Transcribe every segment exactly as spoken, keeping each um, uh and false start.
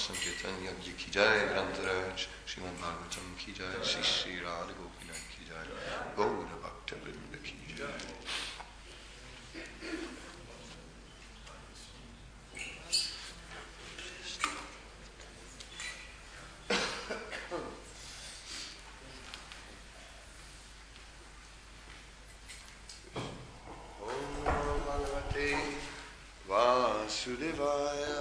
Sankirtan Yajna ki jai, Grantaraj Srimad Bhagavatam ki jai, Shri Shri Radha Gopinath ki jai, Gaura Bhakta Vrinda ki jai. Vasudevaya.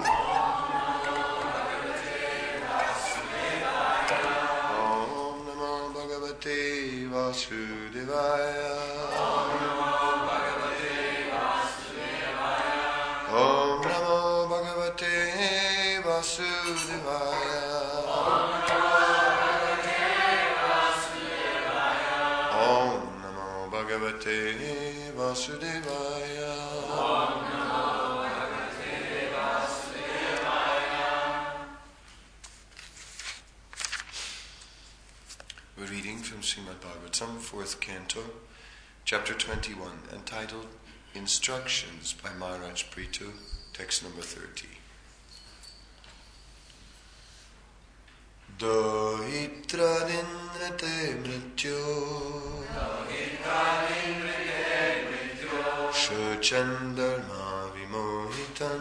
Om Namo Bhagavate Vasudevaya. Om Namo Bhagavate Vasudevaya. Om Namo Bhagavate Vasudevaya. Om Namo Bhagavate Vasudevaya. We're reading from Srimad Bhagavatam, fourth canto, chapter twenty-one, entitled Instructions by Maharaj Prithu, text number thirty. Dohitra dinrate mrityo Shochandharma vimohitan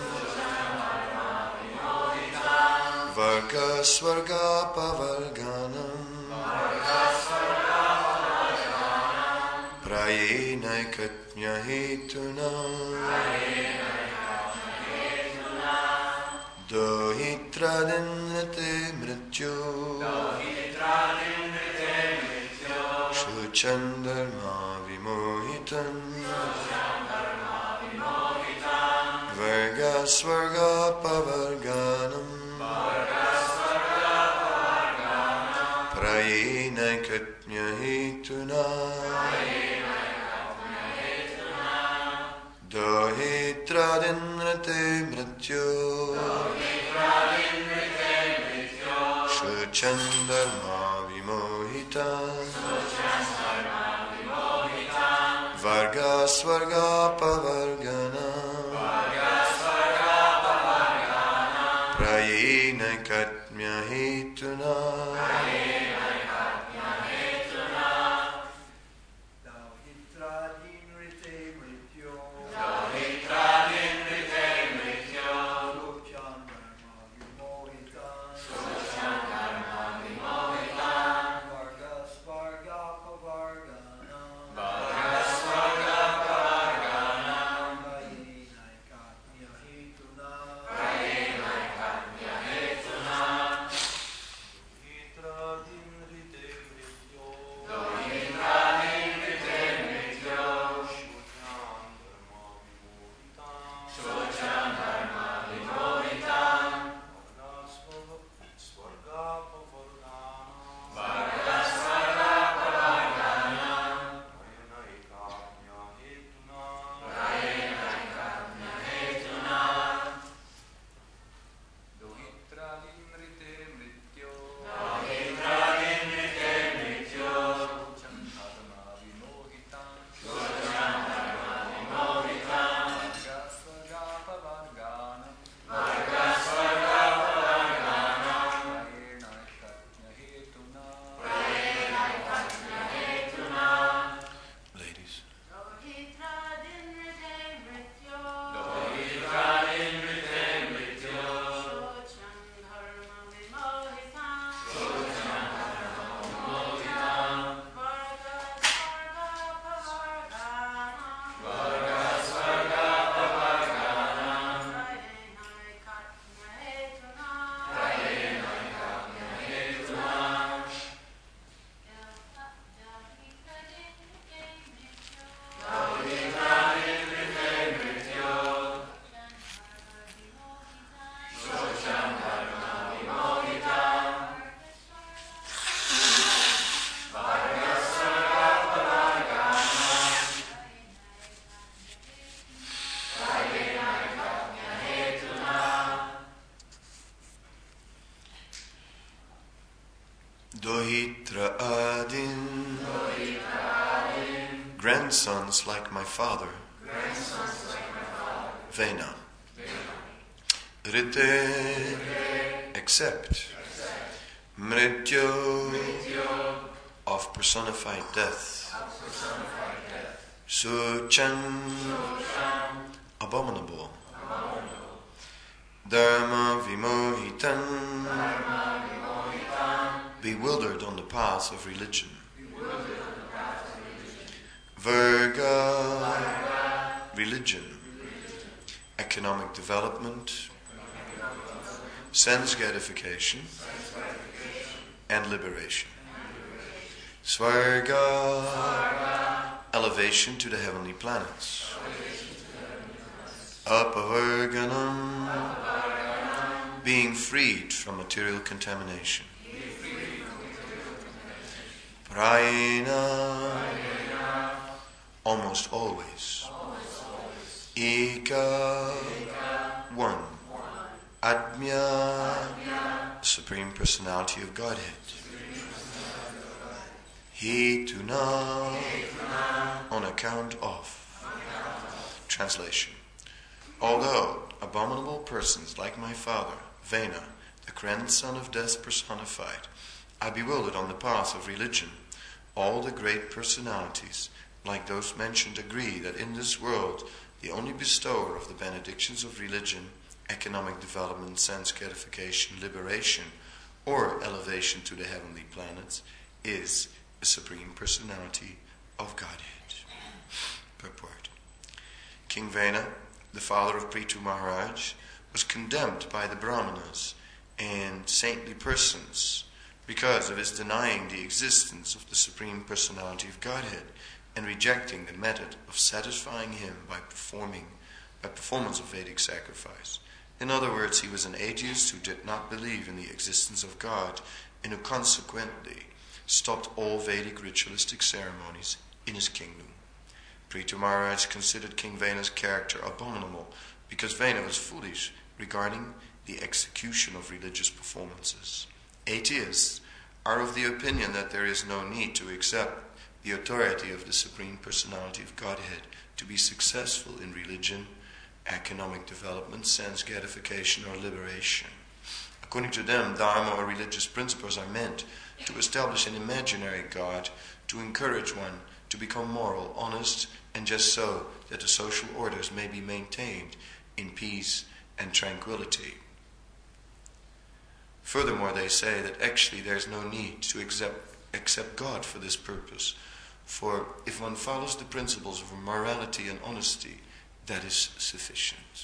Varga swarga pavarganam Prayenaikatnya hetuna Dohitra dinrate mrityo Shochandharma vimohitan Varga swarga pavarganam Prayenaikatnya hetuna Dohitra dinrate mrityo Shochandharma vimohitan Varga swarga pavarganam Prayenaikatnya hetuna Dohitra Adin, grandsons like my father, grandsons like my father, Vena, Vrite, accept. Mrityo, of personified death. Suchan, abominable. Dharma vimohitan, bewildered on the path of religion. Virga, religion. Economic development, sense gratification, and liberation. Svarga, elevation to the heavenly planets. Apavarganam, being freed from material contamination. Prayena, almost always. Eka, one. Admya, Supreme Personality of Godhead. Hetuna, on account of. Translation. Although abominable persons like my father, Vena, the grandson of death personified, are bewildered on the path of religion, all the great personalities, like those mentioned, agree that in this world the only bestower of the benedictions of religion, economic development, sense gratification, liberation, or elevation to the heavenly planets is the Supreme Personality of Godhead. Purport. King Vena, the father of Prithu Maharaj, was condemned by the Brahmanas and saintly persons because of his denying the existence of the Supreme Personality of Godhead and rejecting the method of satisfying him by performing by performance of Vedic sacrifice. In other words, he was an atheist who did not believe in the existence of God and who consequently stopped all Vedic ritualistic ceremonies in his kingdom. Prithu Maharaj considered King Vena's character abominable because Vena was foolish regarding the execution of religious performances. Atheists are of the opinion that there is no need to accept the authority of the Supreme Personality of Godhead to be successful in religion, economic development, sense gratification, or liberation. According to them, dharma or religious principles are meant to establish an imaginary God, to encourage one to become moral, honest, and just so that the social orders may be maintained in peace and tranquility. Furthermore, they say that actually there is no need to accept, accept God for this purpose, for if one follows the principles of morality and honesty, that is sufficient.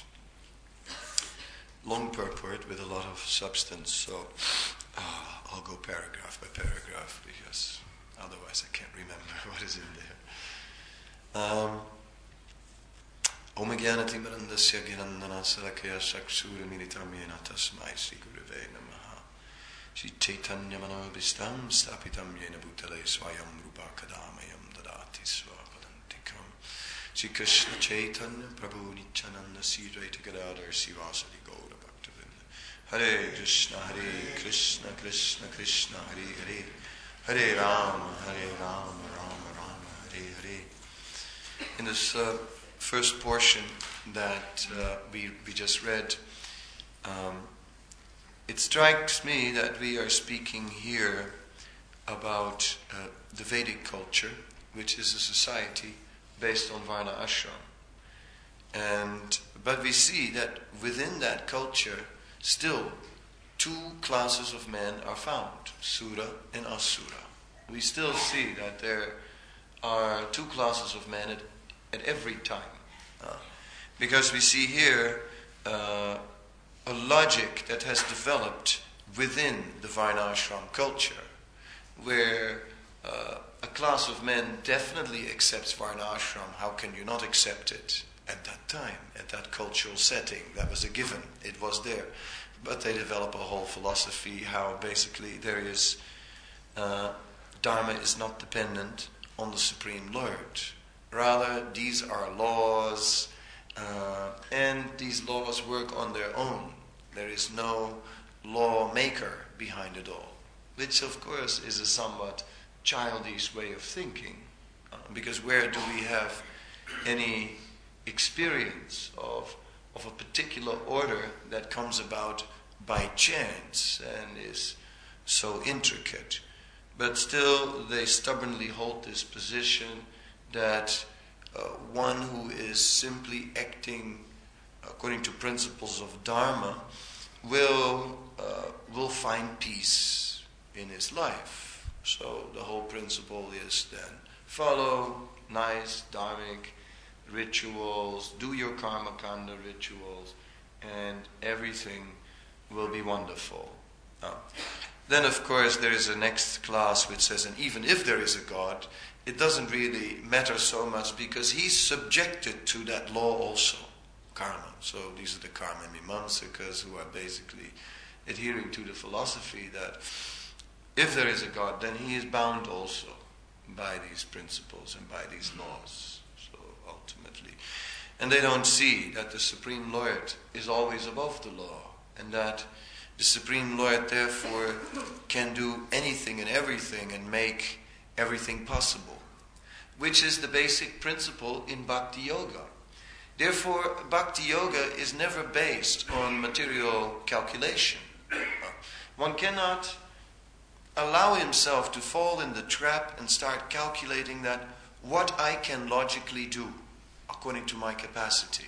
Long purport with a lot of substance, so uh, I'll go paragraph by paragraph because otherwise I can't remember what is in there. Um, Om Jnanati Marandasya Girandana Sarakaya Saksura Militamyena Tasmai Sri Gurave Namaha Shri Chaitanya Manobhistam Stapitam Yena Bhutale Swayam Rupa Kadamayam Dadati Swapadantikam Shri Krishna Chaitanya Prabhu Nityananda Sri Raita Gadadhar Sivasadi Gaura Bhaktavinda Hare Krishna Hare Krishna Krishna Krishna Hare Hare Hare Rama Hare Rama Rama Rama Hare Hare. In this uh, first portion that uh, we, we just read, um, it strikes me that we are speaking here about uh, the Vedic culture, which is a society based on Varna Ashram. And, but we see that within that culture, still two classes of men are found, Sura and Asura. We still see that there are two classes of men at, at every time. Uh, because we see here uh, a logic that has developed within the Varnashram culture, where uh, a class of men definitely accepts Varnashram. How can you not accept it at that time, at that cultural setting? That was a given. It was there. But they develop a whole philosophy how basically there is uh, Dharma is not dependent on the Supreme Lord. Rather, these are laws, uh, and these laws work on their own. There is no lawmaker behind it all, which of course is a somewhat childish way of thinking, uh, because where do we have any experience of of a particular order that comes about by chance and is so intricate. But still, they stubbornly hold this position that uh, one who is simply acting according to principles of Dharma will uh, will find peace in his life. So the whole principle is then follow nice dharmic rituals, do your karma kanda rituals, and everything will be wonderful. Uh, then of course there is a next class which says, and even if there is a God, it doesn't really matter so much because he's subjected to that law also, karma. So these are the karma mimamsakas who are basically adhering to the philosophy that if there is a God, then he is bound also by these principles and by these laws. So ultimately, and they don't see that the Supreme Lord is always above the law, and that the Supreme Lord therefore can do anything and everything and make everything possible, which is the basic principle in Bhakti Yoga. Therefore, Bhakti Yoga is never based on material calculation. One cannot allow himself to fall in the trap and start calculating that what I can logically do according to my capacity.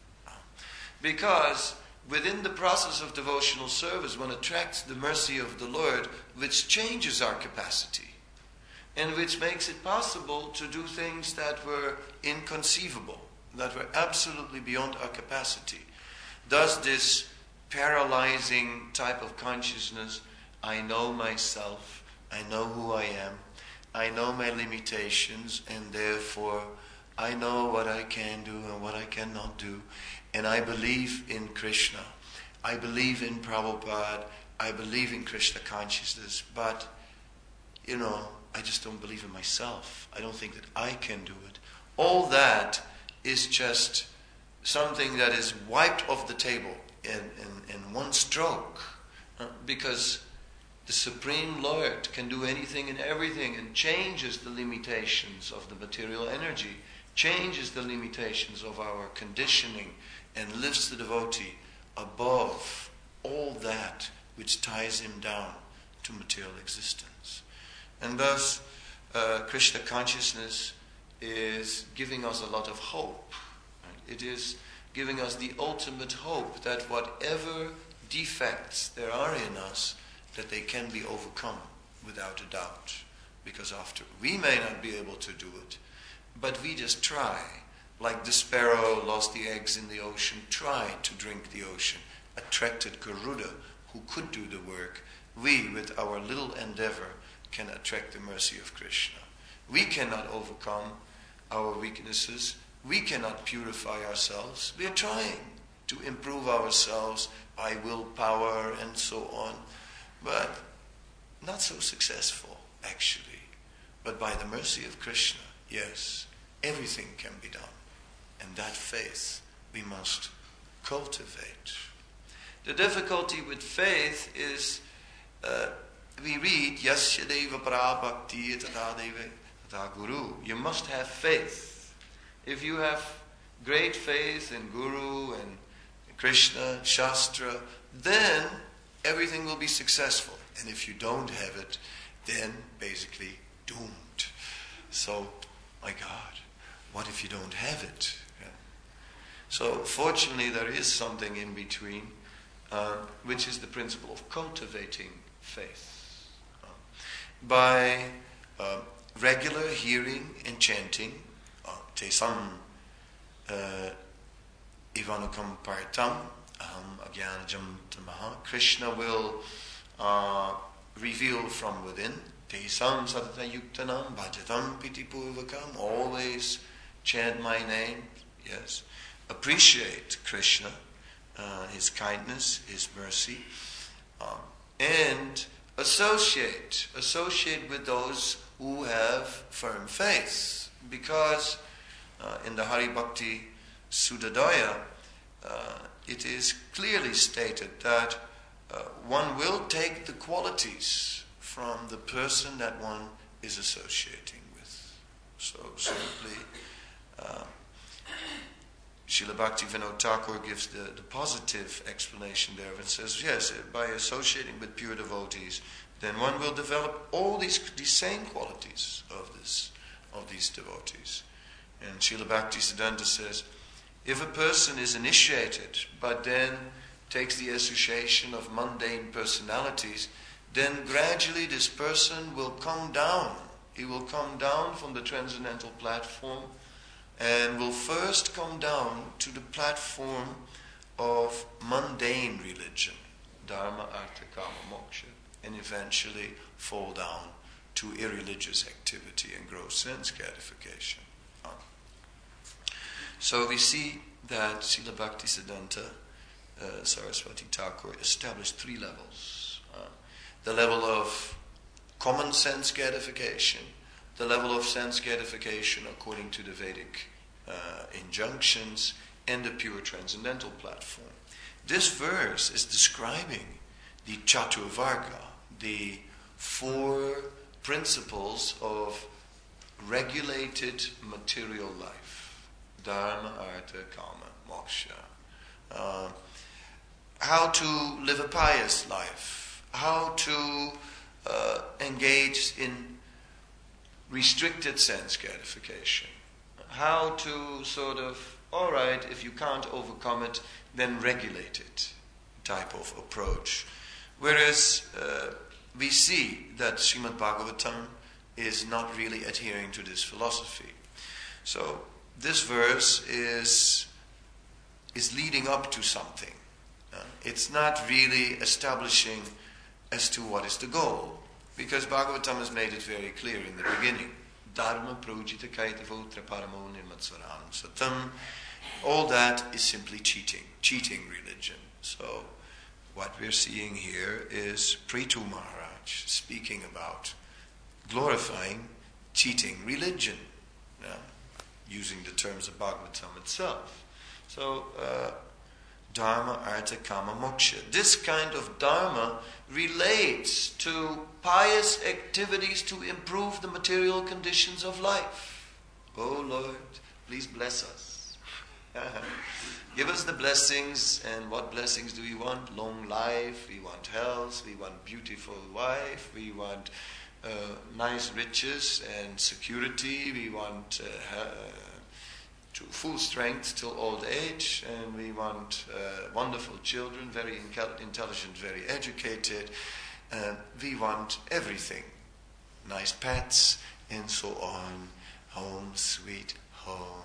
Because within the process of devotional service, one attracts the mercy of the Lord, which changes our capacity and which makes it possible to do things that were inconceivable, that were absolutely beyond our capacity. Thus this paralyzing type of consciousness, I know myself, I know who I am, I know my limitations, and therefore I know what I can do and what I cannot do, and I believe in Krishna, I believe in Prabhupada, I believe in Krishna consciousness, but, you know, I just don't believe in myself. I don't think that I can do it. All that is just something that is wiped off the table in, in, in one stroke, uh, because the Supreme Lord can do anything and everything and changes the limitations of the material energy, changes the limitations of our conditioning, and lifts the devotee above all that which ties him down to material existence. And thus, uh, Krishna consciousness is giving us a lot of hope. Right? It is giving us the ultimate hope that whatever defects there are in us, that they can be overcome without a doubt. Because after, we may not be able to do it, but we just try. Like the sparrow lost the eggs in the ocean, tried to drink the ocean, attracted Garuda, who could do the work. We, with our little endeavor, can attract the mercy of Krishna. We cannot overcome our weaknesses. We cannot purify ourselves. We are trying to improve ourselves by willpower and so on, but not so successful, actually. But by the mercy of Krishna, yes, everything can be done. And that faith we must cultivate. The difficulty with faith is uh, we read, Yasya deva prabhakti tata deva tata guru. You must have faith. If you have great faith in Guru and Krishna, Shastra, then everything will be successful. And if you don't have it, then basically doomed. So, my God, what if you don't have it? Yeah. So, fortunately, there is something in between, uh, which is the principle of cultivating faith. Uh, by uh, regular hearing and chanting, Tesam Ivanukam Partam Aham Agyanajam Tamaha, Krishna will uh, reveal from within. Tesam Satata Yuktanam Bhajatam Piti Purvakam, always chant my name, yes. Appreciate Krishna, uh, his kindness, his mercy, um, and associate, associate with those who have firm faith, because uh, in the Hari Bhakti Sudadaya, uh, it is clearly stated that uh, one will take the qualities from the person that one is associating with. So simply, uh, Srila Bhaktivinoda Thakur gives the, the positive explanation there and says, yes, by associating with pure devotees, then one will develop all these these same qualities of this of these devotees. And Srila Bhaktisiddhanta says, if a person is initiated, but then takes the association of mundane personalities, then gradually this person will come down. He will come down from the transcendental platform and will first come down to the platform of mundane religion, dharma, artha, kama, moksha, and eventually fall down to irreligious activity and gross sense gratification. So we see that Srila Bhaktisiddhanta uh, Saraswati Thakur established three levels. Uh, the level of common sense gratification, the level of sense gratification according to the Vedic uh, injunctions, and the pure transcendental platform. This verse is describing the Chaturvarga, the four principles of regulated material life. Dharma, artha, kama, moksha. Uh, how to live a pious life. How to uh, engage in restricted sense gratification. How to sort of, all right, if you can't overcome it, then regulate it type of approach. Whereas uh, we see that Srimad Bhagavatam is not really adhering to this philosophy. So this verse is is leading up to something. Uh, it's not really establishing as to what is the goal, because Bhagavatam has made it very clear in the beginning. Dharma projita kaitavotra paramo nirmatsvaranam satam. All that is simply cheating, cheating religion. So what we're seeing here is Prithu Maharaj speaking about glorifying cheating religion, yeah, using the terms of Bhagavatam itself. So, uh, Dharma, Artha, Kama, Moksha. This kind of Dharma relates to pious activities to improve the material conditions of life. Oh Lord, please bless us. Give us the blessings. And what blessings do we want? Long life, we want health, we want beautiful wife, we want uh, nice riches and security, we want uh, uh, to full strength till old age, and we want uh, wonderful children, very intelligent, very educated. Uh, we want everything, nice pets, and so on. Home, sweet home.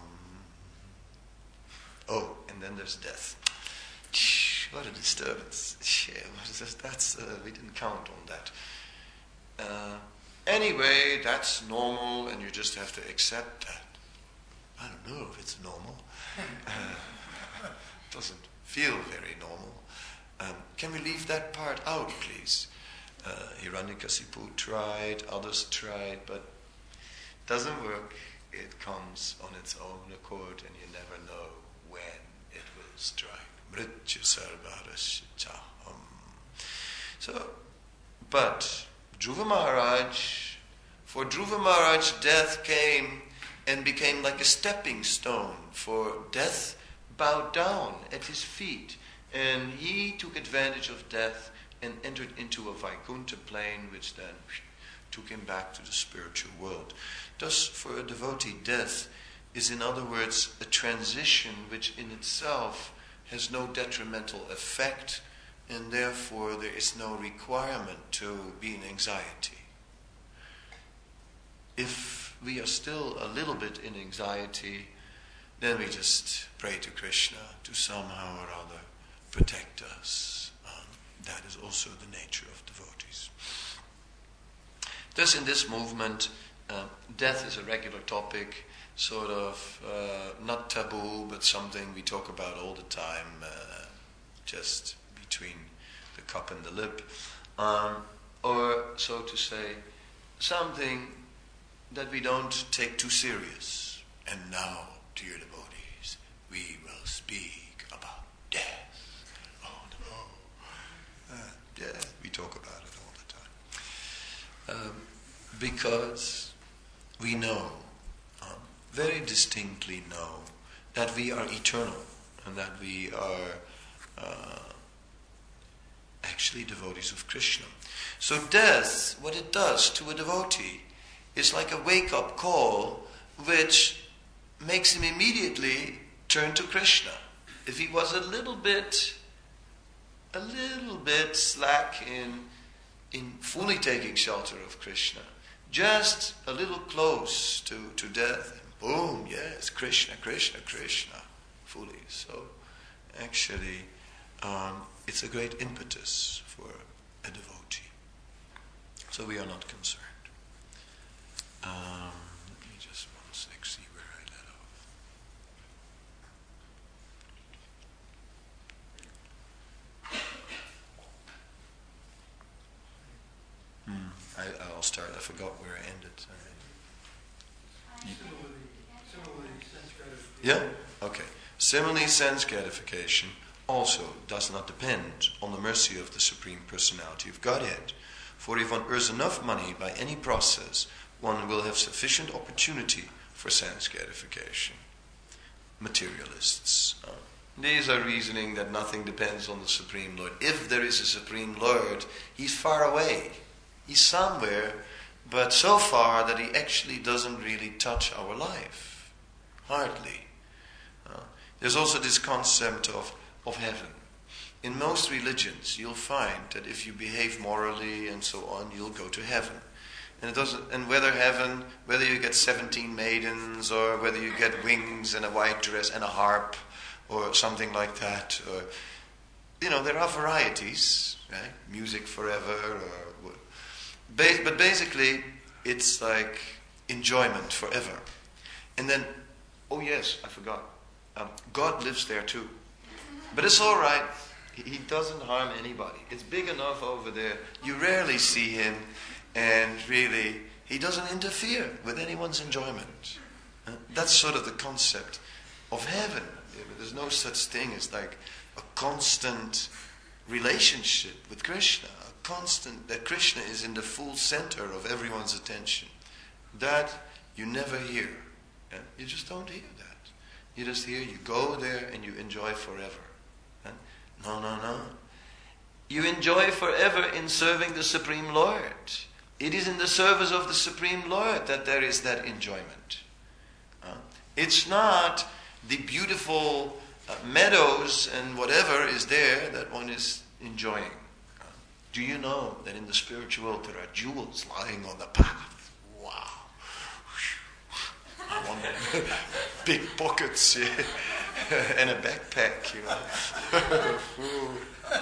Oh, and then there's death. What a disturbance! What is this? That's uh, we didn't count on that. Uh, anyway, that's normal, and you just have to accept that. I don't know if it's normal. Uh, it doesn't feel very normal. Um, can we leave that part out, please? Uh, Hiranyakasipu tried, others tried, but it doesn't work. It comes on its own accord, and you never know when it will strike. Mrityu sarvarasya chaham. So, but Dhruva Maharaj, for Dhruva Maharaj, death came and became like a stepping stone, for death bowed down at his feet, and he took advantage of death and entered into a Vaikuntha plane, which then took him back to the spiritual world. Thus, for a devotee, death is, in other words, a transition which in itself has no detrimental effect, and therefore there is no requirement to be in anxiety. If we are still a little bit in anxiety, then we just pray to Krishna to somehow or other protect us. Um, that is also the nature of devotees. Thus, in this movement, uh, death is a regular topic, sort of uh, not taboo, but something we talk about all the time, uh, just between the cup and the lip. Um, or, so to say, something that we don't take too serious. And now, dear devotees, we will speak about death. Oh no. Uh, death, we talk about it all the time. Um, because we know, um, very distinctly know, that we are eternal and that we are uh, actually devotees of Krishna. So death, what it does to a devotee, is like a wake-up call which makes him immediately turn to Krishna. If he was a little bit, a little bit slack in, in fully taking shelter of Krishna, just a little close to, to death, and boom, yes, Krishna, Krishna, Krishna, fully. So actually, um, it's a great impetus for a devotee. So we are not concerned. Um, let me just one sec see where I let off. Hmm. I, I'll start. I forgot where I ended. You, Similarly, sense gratification. yeah? Okay. Similarly, sense gratification also does not depend on the mercy of the Supreme Personality of Godhead. For if one earns enough money by any process, one will have sufficient opportunity for sense gratification. Materialists. Uh, these are reasoning that nothing depends on the Supreme Lord. If there is a Supreme Lord, He's far away. He's somewhere, but so far that He actually doesn't really touch our life. Hardly. Uh, there's also this concept of, of heaven. In most religions, you'll find that if you behave morally and so on, you'll go to heaven. And it doesn't. And whether heaven, whether you get seventeen maidens, or whether you get wings and a white dress and a harp, or something like that, or you know, there are varieties, right? Music forever, or but basically, it's like enjoyment forever. And then, oh yes, I forgot. Um, God lives there too, but it's all right. He doesn't harm anybody. It's big enough over there. You rarely see him, and really, he doesn't interfere with anyone's enjoyment. Uh, that's sort of the concept of heaven. There's no such thing as like a constant relationship with Krishna. A constant, that Krishna is in the full center of everyone's attention. That you never hear. Uh, you just don't hear that. You just hear, you go there and you enjoy forever. Uh, No, no, no. You enjoy forever in serving the Supreme Lord. It is in the service of the Supreme Lord that there is that enjoyment. Uh, it's not the beautiful uh, meadows and whatever is there that one is enjoying. Uh, do you know that in the spiritual world there are jewels lying on the path? Wow. I want big pockets, yeah. And a backpack, you know.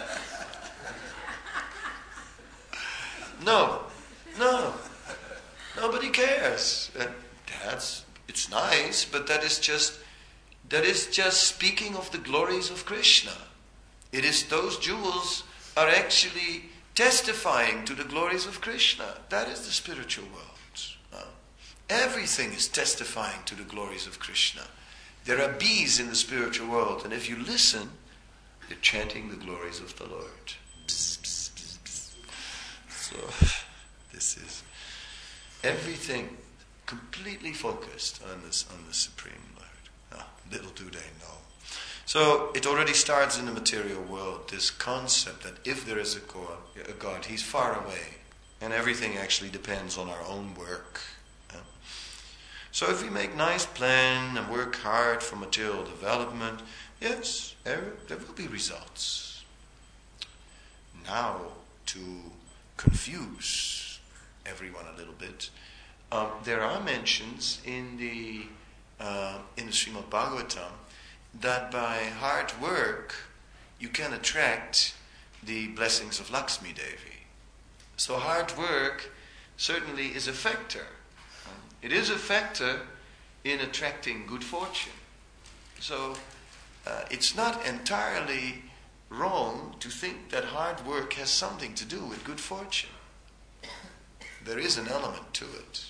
no, no, nobody cares. And that's it's nice, but that is just that is just speaking of the glories of Krishna. It is those jewels are actually testifying to the glories of Krishna. That is the spiritual world. Uh, everything is testifying to the glories of Krishna. There are bees in the spiritual world, and if you listen, they're chanting the glories of the Lord. Bzz, bzz, bzz, bzz. So, this is everything completely focused on this on the Supreme Lord. Ah, little do they know. So it already starts in the material world, this concept that if there is a God, a God, He's far away, and everything actually depends on our own work. So if we make nice plan and work hard for material development, yes, there, there will be results. Now, to confuse everyone a little bit, um, there are mentions in the uh, in the Srimad Bhagavatam that by hard work you can attract the blessings of Lakshmi Devi. So hard work certainly is a factor. It is a factor in attracting good fortune. So uh, it's not entirely wrong to think that hard work has something to do with good fortune. There is an element to it.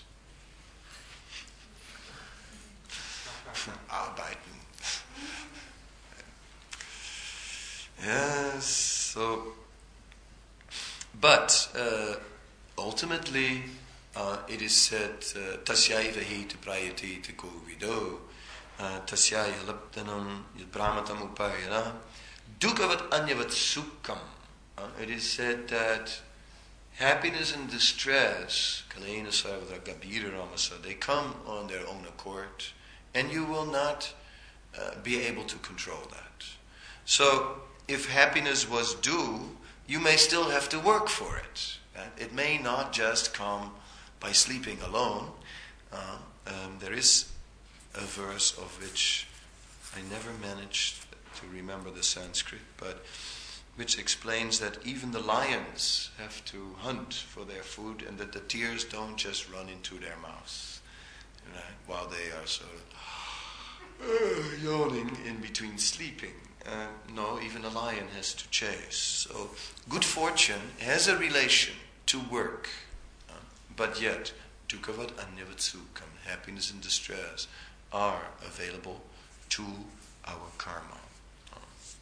Arbeiten. Yes, so, but uh, ultimately, Uh, it is said, tasyaiva hi te prayati te ko vido, Tasya yalaptanam yadbrahmatam upayana dukkhavat anyavat sukham. It is said that happiness and distress, kalena sarvadra gabira ramasa, they come on their own accord, and you will not uh, be able to control that. So, if happiness was due, you may still have to work for it. And it may not just come by sleeping alone. Uh, um, there is a verse of which I never managed to remember the Sanskrit, but which explains that even the lions have to hunt for their food, and that the tears don't just run into their mouths, right, while they are sort of uh, yawning in between sleeping. Uh, no, even a lion has to chase. So good fortune has a relation to work, uh, but yet dukkhavat anyavat sukham, happiness and distress, are available to our karma. Uh,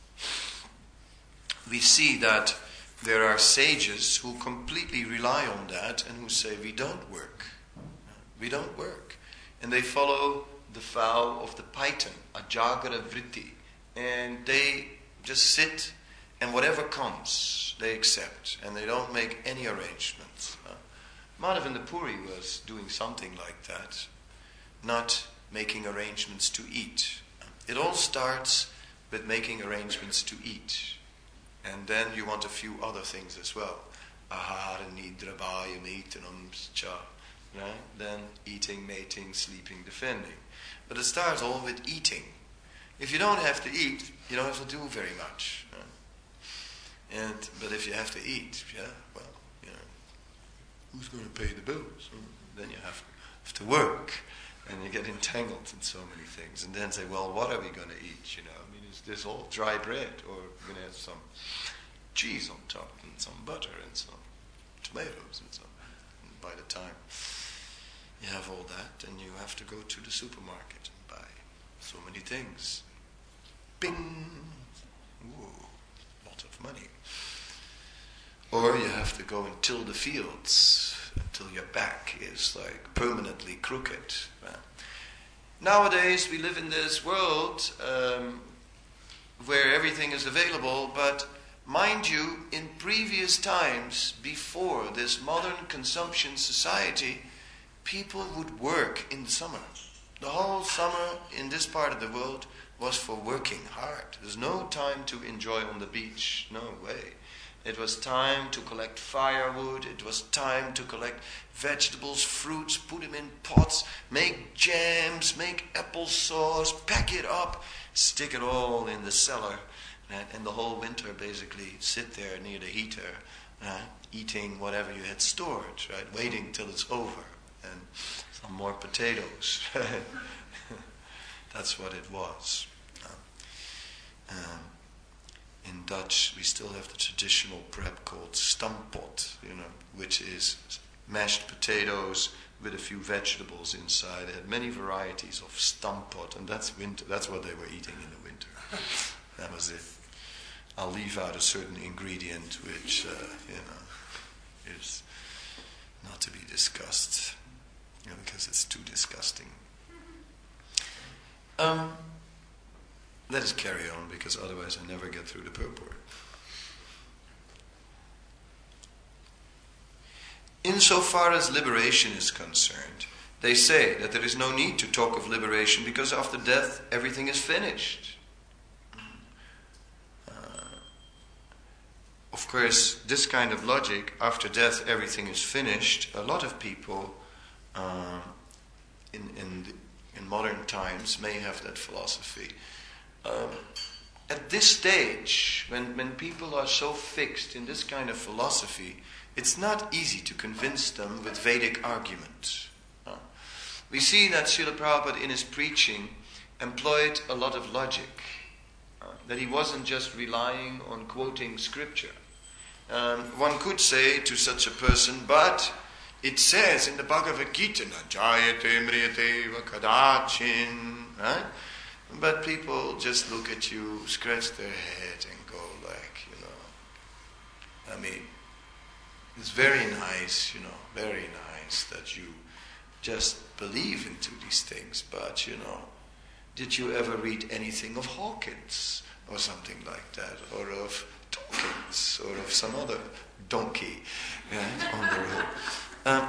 we see that there are sages who completely rely on that and who say we don't work. Uh, we don't work. And they follow the vow of the Python, ajagara vritti. And they just sit, and whatever comes, they accept, and they don't make any arrangements. Uh, Madhavendra Puri was doing something like that, not making arrangements to eat. It all starts with making arrangements to eat, and then you want a few other things as well. Ahara, nidra, bhaya, metanam, cha. Right? Then eating, mating, sleeping, defending. But it starts all with eating. If you don't have to eat, you don't have to do very much. Uh, and but if you have to eat, yeah, well, you know, who's going to pay the bills? Then you have, have to work, and you get entangled in so many things. And then say, well, what are we going to eat? You know, I mean, is this all dry bread, or we're going to have some cheese on top, and some butter, and some tomatoes, and some. And by the time you have all that, then you have to go to the supermarket and buy so many things. Bing! Ooh, lot of money. Or you have to go and till the fields until your back is like permanently crooked. Well, nowadays we live in this world um, where everything is available, but mind you, in previous times, before this modern consumption society, people would work in the summer. The whole summer in this part of the world was for working hard. There's no time to enjoy on the beach. No way. It was time to collect firewood. It was time to collect vegetables, fruits, put them in pots, make jams, make applesauce, pack it up, stick it all in the cellar, and, and the whole winter basically sit there near the heater, uh, eating whatever you had stored, right? Waiting till it's over. And some more potatoes. That's what it was. Um, um, in Dutch, we still have the traditional prep called stampot, you know, which is mashed potatoes with a few vegetables inside. They had many varieties of stampot, and that's winter. That's what they were eating in the winter. That was it. I'll leave out a certain ingredient which, uh, you know, is not to be discussed. You know, because it's too disgusting. Um, let us carry on, because otherwise I never get through the purport. Insofar as liberation is concerned, they say that there is no need to talk of liberation because after death everything is finished. Uh, of course, this kind of logic, after death everything is finished, a lot of people Uh, in in, the, in modern times may have that philosophy. Um, at this stage, when, when people are so fixed in this kind of philosophy, it's not easy to convince them with Vedic argument. Uh, we see that Srila Prabhupada in his preaching employed a lot of logic, uh, that he wasn't just relying on quoting scripture. Um, one could say to such a person, but it says in the Bhagavad Gita, Jayate mriyate va kadachin, right? But people just look at you, scratch their head and go like, you know, I mean, it's very nice, you know, very nice that you just believe into these things, but, you know, did you ever read anything of Hawkins or something like that, or of Dawkins, or of some other donkey, right, on the road? Um,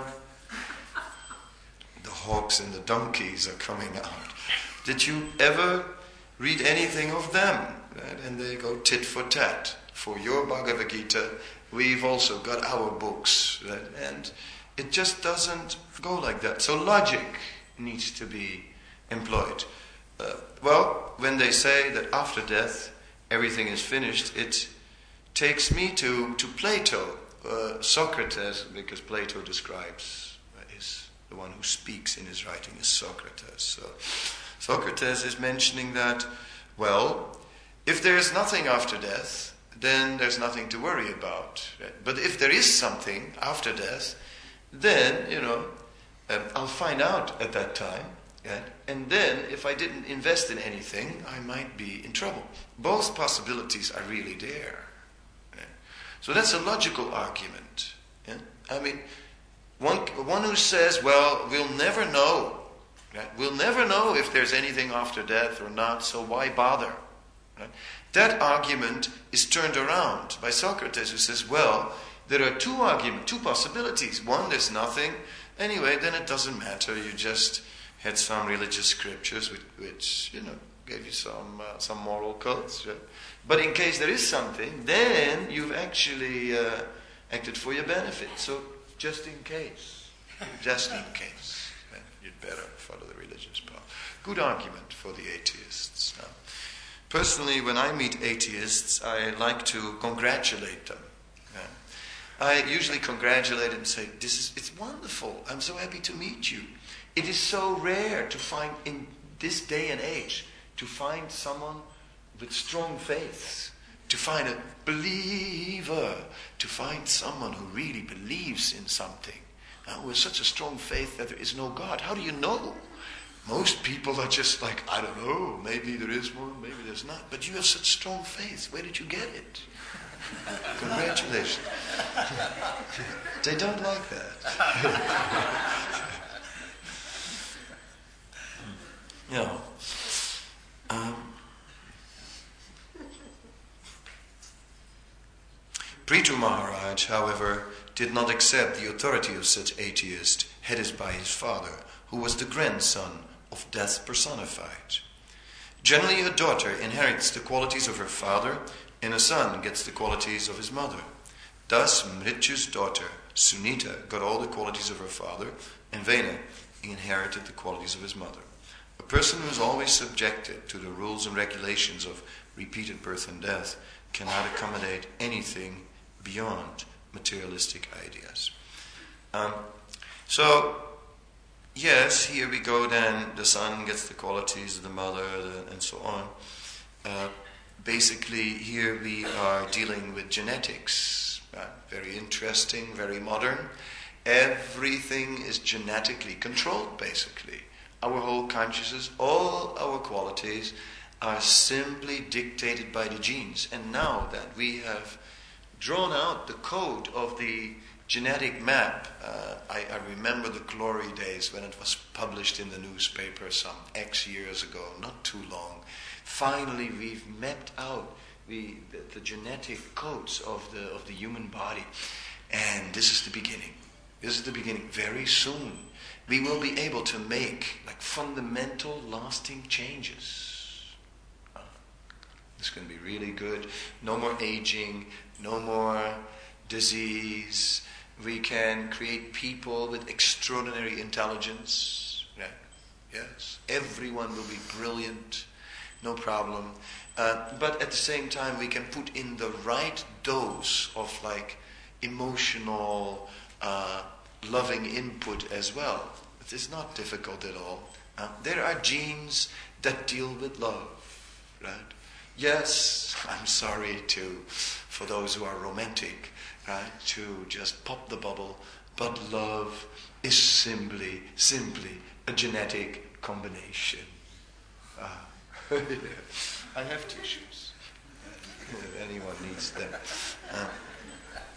the hawks and the donkeys are coming out. Did you ever read anything of them? Right? And they go tit for tat. For your Bhagavad Gita, we've also got our books. Right? And it just doesn't go like that. So logic needs to be employed. Uh, well, when they say that after death everything is finished, it takes me to, to Plato, uh, Socrates, because Plato describes, uh, is the one who speaks in his writing is Socrates. So Socrates is mentioning that, well, if there is nothing after death, then there's nothing to worry about. Right? But if there is something after death, then, you know, um, I'll find out at that time. Right? And then, if I didn't invest in anything, I might be in trouble. Both possibilities are really there. Right? So that's a logical argument. Yeah? I mean, one, one who says, well, we'll never know. Right? We'll never know if there's anything after death or not, so why bother? Right? That argument is turned around by Socrates, who says, well, there are two arguments, two possibilities. One, there's nothing. Anyway, then it doesn't matter. You just had some religious scriptures which, which you know, gave you some uh, some moral codes. Right? But in case there is something, then you've actually uh, acted for your benefit. So just in case, just in case, right? You'd better follow the religious path. Good argument for the atheists. Now, personally, when I meet atheists, I like to congratulate them. Yeah. I usually congratulate them and say, "This is it's wonderful. I'm so happy to meet you." It is so rare to find in this day and age, to find someone with strong faith, to find a believer, to find someone who really believes in something, uh, with such a strong faith that there is no God. How do you know? Most people are just like, I don't know, maybe there is one, maybe there's not. But you have such strong faith. Where did you get it? Congratulations. They don't like that. You know, um, Prithu Maharaj, however, did not accept the authority of such atheist, headed by his father, who was the grandson of death personified. Generally, a daughter inherits the qualities of her father, and a son gets the qualities of his mother. Thus, Mrityu's daughter, Sunita, got all the qualities of her father, and Vena inherited the qualities of his mother. A person who is always subjected to the rules and regulations of repeated birth and death cannot accommodate anything beyond materialistic ideas. Um, so, yes, here we go then, the son gets the qualities of the mother, the, and so on. Uh, basically, here we are dealing with genetics. Right? Very interesting, very modern. Everything is genetically controlled, basically. Our whole consciousness, all our qualities are simply dictated by the genes. And now that we have drawn out the code of the genetic map, uh, I, I remember the glory days when it was published in the newspaper some X years ago, not too long. Finally, we've mapped out the, the, the genetic codes of the of the human body. And this is the beginning. This is the beginning. Very soon, we will be able to make like fundamental, lasting changes. Uh, this can be really good. No more aging, no more disease. We can create people with extraordinary intelligence. Right? Yes, everyone will be brilliant, no problem. Uh, but at the same time, we can put in the right dose of like emotional, uh, loving input as well. It is not difficult at all. Uh, there are genes that deal with love, right? Yes, I'm sorry to, for those who are romantic, right, to just pop the bubble, but love is simply, simply a genetic combination. Uh, I have tissues. If anyone needs them. Uh,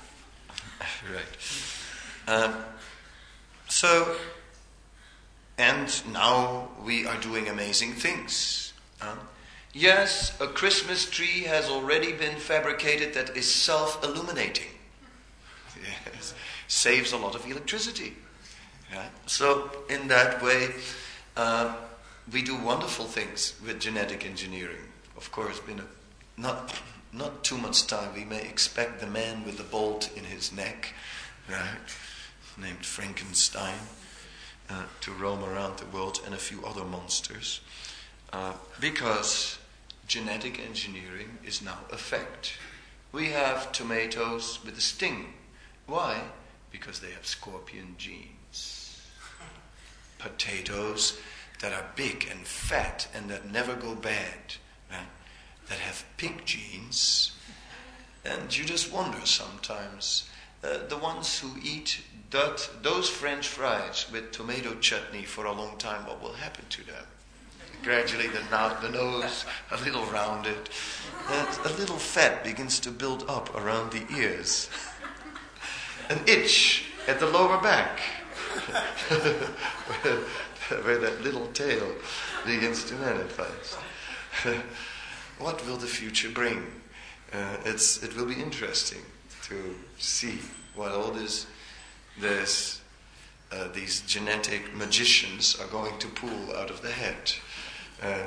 right. Um, so, and And now we are doing amazing things. Uh, yes, a Christmas tree has already been fabricated that is self-illuminating. Yes, saves a lot of electricity. Right? So in that way, uh, we do wonderful things with genetic engineering. Of course, in a, not not too much time, we may expect the man with the bolt in his neck, right, named Frankenstein, uh, to roam around the world, and a few other monsters, uh, because genetic engineering is now a fact. We have tomatoes with a sting. Why? Because they have scorpion genes. Potatoes that are big and fat and that never go bad, right? That have pig genes. And you just wonder sometimes, uh, the ones who eat that, those French fries with tomato chutney for a long time, what will happen to them? Gradually the, no- the nose, a little rounded, and a little fat begins to build up around the ears. An itch at the lower back, where, where that little tail begins to manifest. What will the future bring? Uh, it's it will be interesting to see what all this, this uh, these genetic magicians are going to pull out of the head. Uh,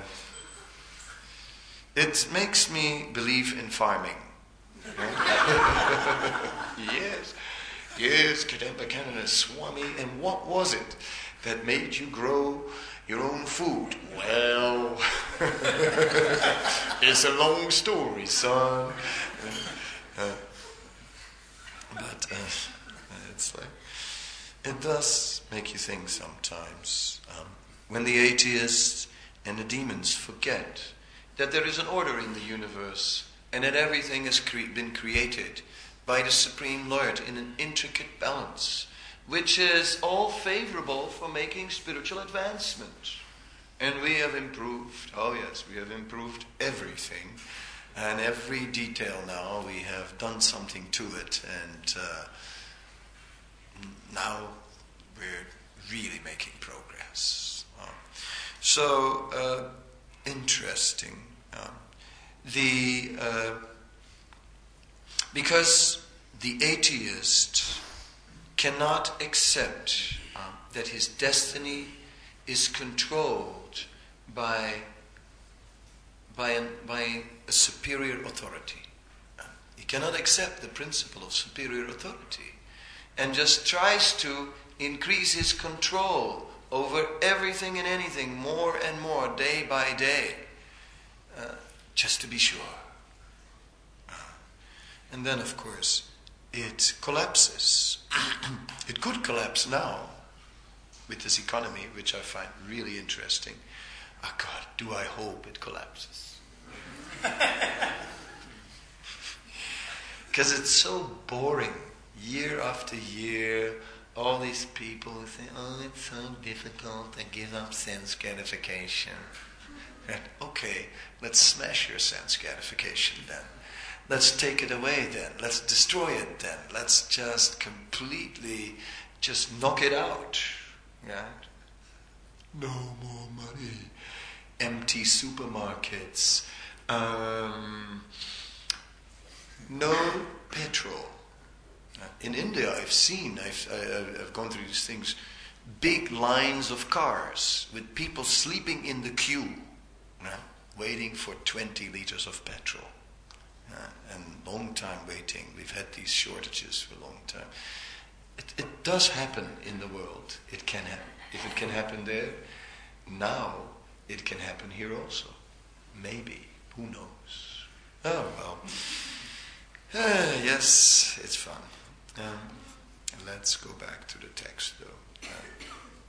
it makes me believe in farming. Yes. Yes, Kadamba Kanana Swami, and what was it that made you grow your own food? Well, it's a long story, son. Uh, uh, but uh, it's like, it does make you think sometimes. Um, when the atheists and the demons forget that there is an order in the universe and that everything has cre- been created by the Supreme Lord in an intricate balance, which is all favorable for making spiritual advancement. And we have improved, oh yes, we have improved everything. And every detail now, we have done something to it. And uh, now we're really making progress. Uh, so, uh, interesting. Uh, the... Uh, Because the atheist cannot accept um, that his destiny is controlled by, by, an, by a superior authority. Uh, he cannot accept the principle of superior authority and just tries to increase his control over everything and anything more and more, day by day, uh, just to be sure. And then, of course, it collapses. It could collapse now with this economy, which I find really interesting. Oh God, do I hope it collapses. Because it's so boring. Year after year, all these people who say, oh, it's so difficult to give up sense gratification. And, okay, let's smash your sense gratification then. Let's take it away then. Let's destroy it then. Let's just completely just knock it out. Right? No more money. Empty supermarkets. Um, no petrol. In India, I've seen, I've, I, I've gone through these things, big lines of cars with people sleeping in the queue, right? Waiting for twenty liters of petrol. Uh, and long time waiting. We've had these shortages for a long time. It, it does happen in the world. It can happen. If it can happen there, now it can happen here also. Maybe. Who knows? Oh well. Uh, yes, it's fun. Um, let's go back to the text though. Uh,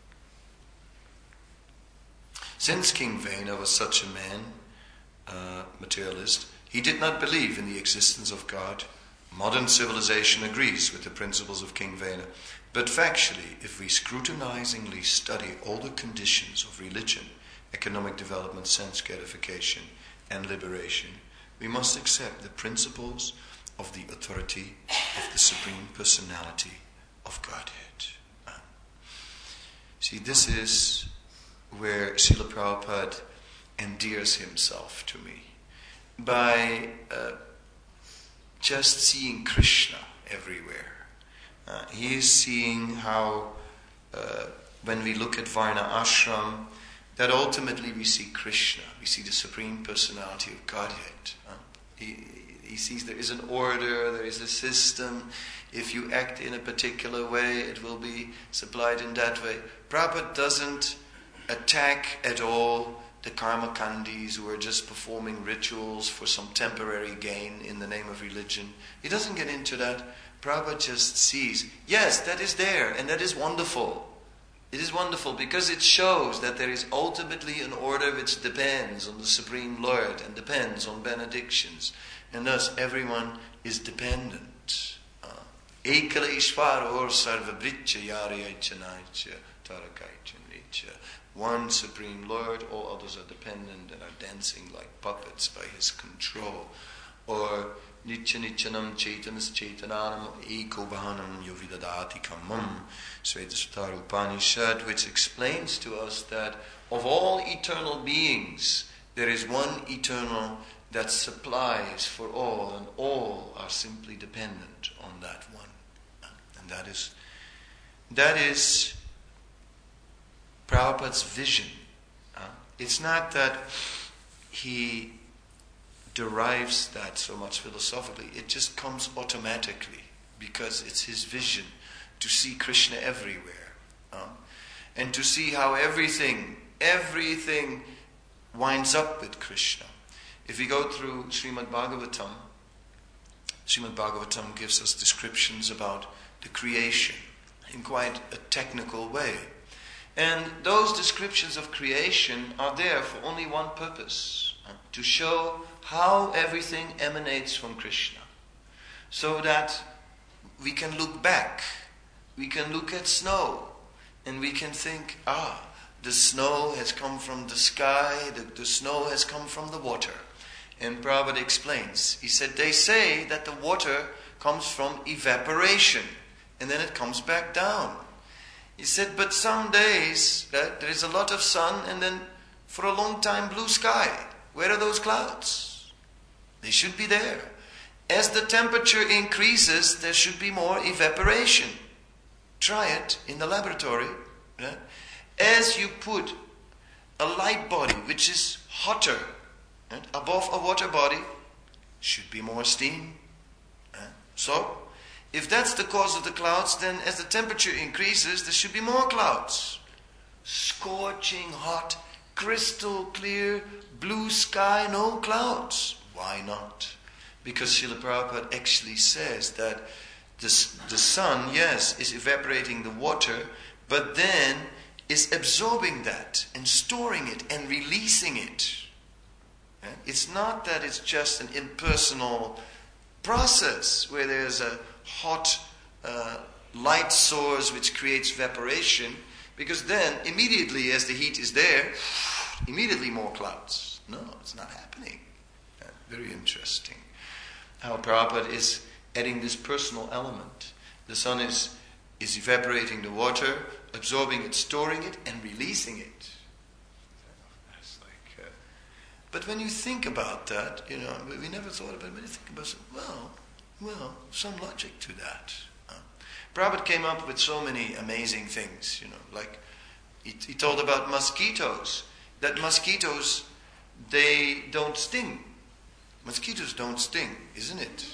Since King Vena was such a man, uh, materialist, he did not believe in the existence of God. Modern civilization agrees with the principles of King Vena. But factually, if we scrutinizingly study all the conditions of religion, economic development, sense gratification, and liberation, we must accept the principles of the authority of the Supreme Personality of Godhead. See, this is where Srila Prabhupada endears himself to me by uh, just seeing Krishna everywhere. Uh, he is seeing how, uh, when we look at Varna Ashram, that ultimately we see Krishna, we see the Supreme Personality of Godhead. Uh, he, he sees there is an order, there is a system. If you act in a particular way, it will be supplied in that way. Prabhupada doesn't attack at all the karma kandis who are just performing rituals for some temporary gain in the name of religion. He doesn't get into that. Prabhupada just sees, yes, that is there, and that is wonderful. It is wonderful because it shows that there is ultimately an order which depends on the Supreme Lord and depends on benedictions. And thus everyone is dependent. Ekala Ishvara or Sarva Britcha Yariyachanaicha Tarakaicha. One Supreme Lord, all others are dependent and are dancing like puppets by His control. Or Nitya Nityanam Chaitanas Chaitananam Eko Bhavanam Yovidadati Kamam Svetasvatara Upanishad, which explains to us that of all eternal beings, there is one eternal that supplies for all, and all are simply dependent on that one. And that is that is Prabhupada's vision. Uh, it's not that he derives that so much philosophically. It just comes automatically because it's his vision to see Krishna everywhere. Um, and to see how everything, everything winds up with Krishna. If we go through Srimad Bhagavatam, Srimad Bhagavatam gives us descriptions about the creation in quite a technical way. And those descriptions of creation are there for only one purpose, uh, to show how everything emanates from Krishna. So that we can look back, we can look at snow, and we can think, ah, the snow has come from the sky, the, the snow has come from the water. And Prabhupada explains, he said, they say that the water comes from evaporation, and then it comes back down. He said, but some days right, there is a lot of sun, and then for a long time blue sky. Where are those clouds? They should be there. As the temperature increases, there should be more evaporation. Try it in the laboratory. Right? As you put a light body, which is hotter, right, above a water body, should be more steam. Right? So, if that's the cause of the clouds, then as the temperature increases, there should be more clouds. Scorching hot, crystal clear, blue sky, no clouds. Why not? Because Srila Prabhupada actually says that the, the sun, yes, is evaporating the water, but then is absorbing that and storing it and releasing it. It's not that it's just an impersonal process where there's a hot uh, light source which creates evaporation, because then immediately as the heat is there, immediately more clouds. No, it's not happening. Uh, very interesting how Prabhupada is adding this personal element. The sun is, is evaporating the water, absorbing it, storing it, and releasing it. That's like, uh, but when you think about that, you know, we never thought about it, when you think about it, well, well, some logic to that. Uh, Prabhupada came up with so many amazing things, you know, like he, he told about mosquitoes, that mosquitoes, they don't sting. Mosquitoes don't sting, isn't it?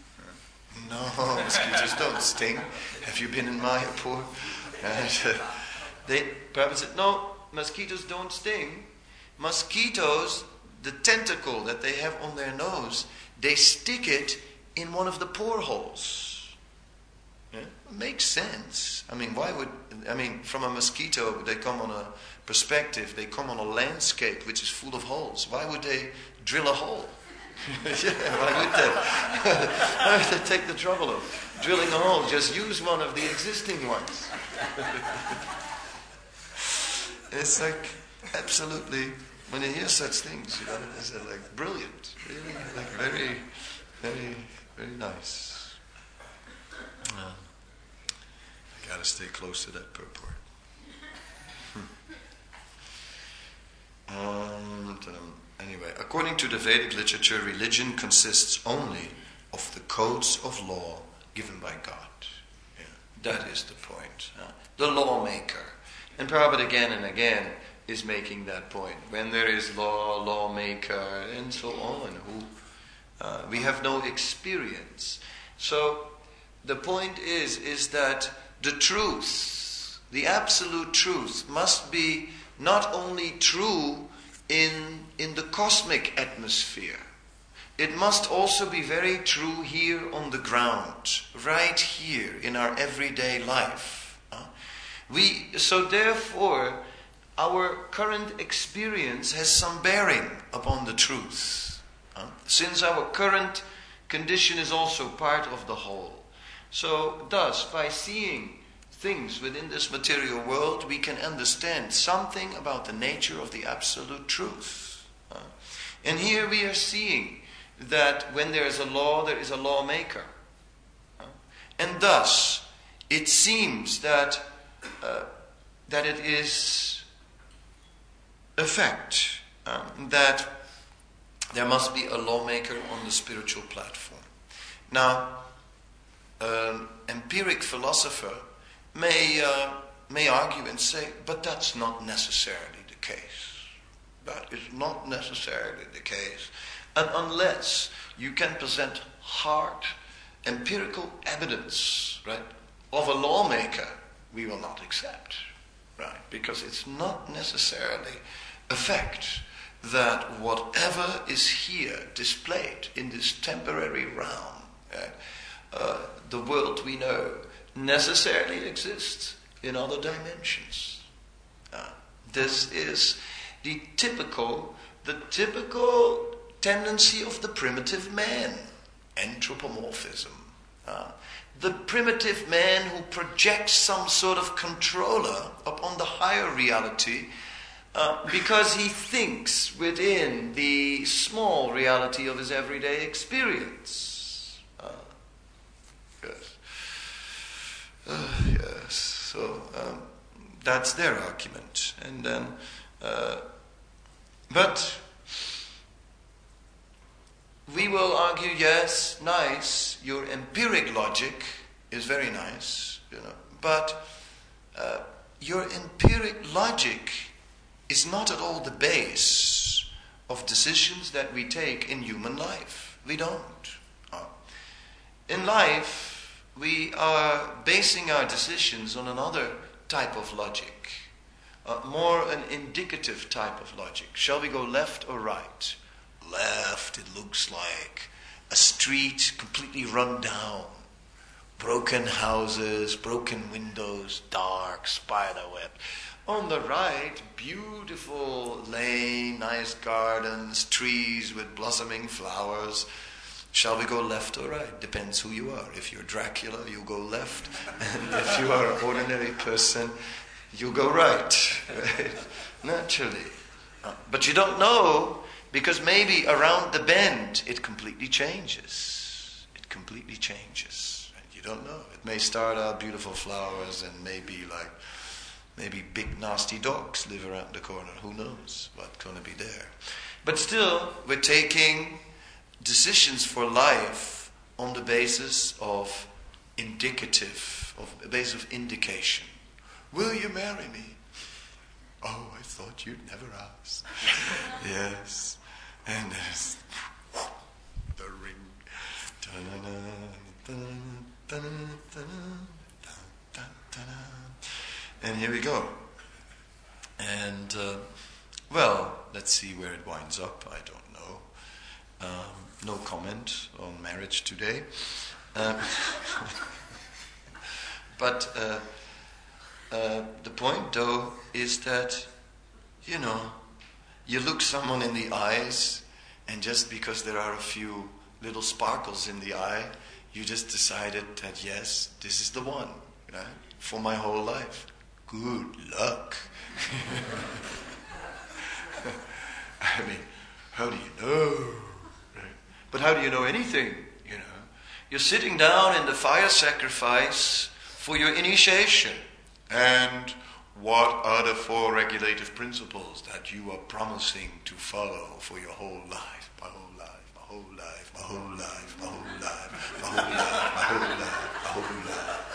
No, mosquitoes don't sting. Have you been in Mayapur? And, uh, they, Prabhupada said, no, mosquitoes don't sting. Mosquitoes, the tentacle that they have on their nose, they stick it in one of the pore holes. Yeah? It makes sense. I mean, why would, I mean, from a mosquito, they come on a perspective, they come on a landscape which is full of holes. Why would they drill a hole? Yeah, why would they? Why would they take the trouble of drilling a hole? Just use one of the existing ones. It's like, absolutely, when you hear such things, you know, it's like brilliant. Really, like very, very, very nice. Uh, I gotta stay close to that purport. Hmm. Um, anyway, according to the Vedic literature, religion consists only of the codes of law given by God. Yeah, that is the point. Uh, the lawmaker. And Prabhupada again and again is making that point. When there is law, lawmaker, and so on, who uh, we have no experience. So the point is, is that the truth, the absolute truth, must be not only true in, in the cosmic atmosphere, it must also be very true here on the ground, right here in our everyday life. Uh, we, so therefore, our current experience has some bearing upon the truth, uh, since our current condition is also part of the whole. So thus, by seeing things within this material world, we can understand something about the nature of the absolute truth. Uh, and here we are seeing that when there is a law, there is a lawmaker. Uh, and thus, it seems that uh, that it is a fact um, that there must be a lawmaker on the spiritual platform. Now, an empiric philosopher may uh, may argue and say, but that's not necessarily the case. That is not necessarily the case. And unless you can present hard empirical evidence, right, of a lawmaker, we will not accept, right? Because it's not necessarily a fact that whatever is here displayed in this temporary realm, right, uh, the world we know, necessarily exists in other dimensions. Uh, this is the typical, the typical tendency of the primitive man, anthropomorphism. Uh, the primitive man who projects some sort of controller upon the higher reality uh, because he thinks within the small reality of his everyday experience. Uh, yes. Uh, yes. So um, that's their argument. And then, uh, but we will argue, yes, nice, your empiric logic is very nice, you know, but uh, your empiric logic is not at all the base of decisions that we take in human life. We don't. Uh, in life, we are basing our decisions on another type of logic, uh, more an indicative type of logic. Shall we go left or right? Left, it looks like a street completely run down, broken houses, broken windows, dark, spider web. On the right, beautiful lane, nice gardens, trees with blossoming flowers. Shall we go left or right? Depends who you are. If you're Dracula, you go left, and if you are an ordinary person, you go right. Right? Naturally. Uh, but you don't know, because maybe around the bend it completely changes. It completely changes. You don't know. It may start out beautiful flowers and maybe like, maybe big nasty dogs live around the corner. Who knows what's going to be there. But still, we're taking decisions for life on the basis of indicative, of a basis of indication. Will you marry me? Oh, I thought you'd never ask. Yes. And there's the ring. And here we go. And, uh, well, let's see where it winds up. I don't know. Um, no comment on marriage today. Um, but uh, uh, the point, though, is that, you know, you look someone in the eyes, and just because there are a few little sparkles in the eye, you just decided that, yes, this is the one, right, for my whole life. Good luck. I mean, how do you know? Right? But how do you know anything, you know? You're sitting down in the fire sacrifice for your initiation, and what are the four regulative principles that you are promising to follow for your whole life? My whole life, my whole life, my whole life, my whole life, my whole life, my whole life, my whole life.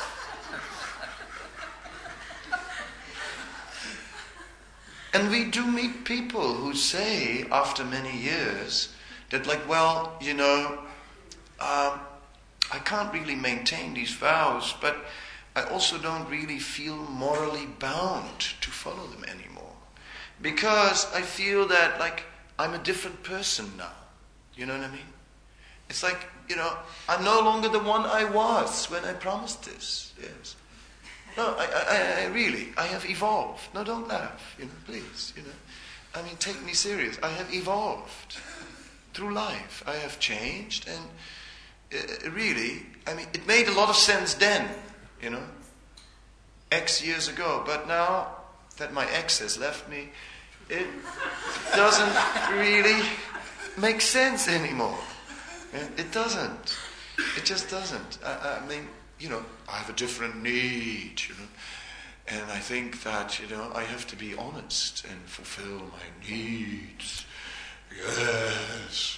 And we do meet people who say, after many years, that like, well, you know, um, I can't really maintain these vows, but I also don't really feel morally bound to follow them anymore. Because I feel that, like, I'm a different person now. You know what I mean? It's like, you know, I'm no longer the one I was when I promised this. Yes. No, I, I, I really, I have evolved. No, don't laugh, you know, please, you know. I mean, take me serious. I have evolved through life. I have changed, and uh, really, I mean, it made a lot of sense then, you know, X years ago. But now that my ex has left me, it doesn't really make sense anymore. It doesn't. It just doesn't. I, I mean, you know, I have a different need, you know, and I think that, you know, I have to be honest and fulfill my needs. Yes.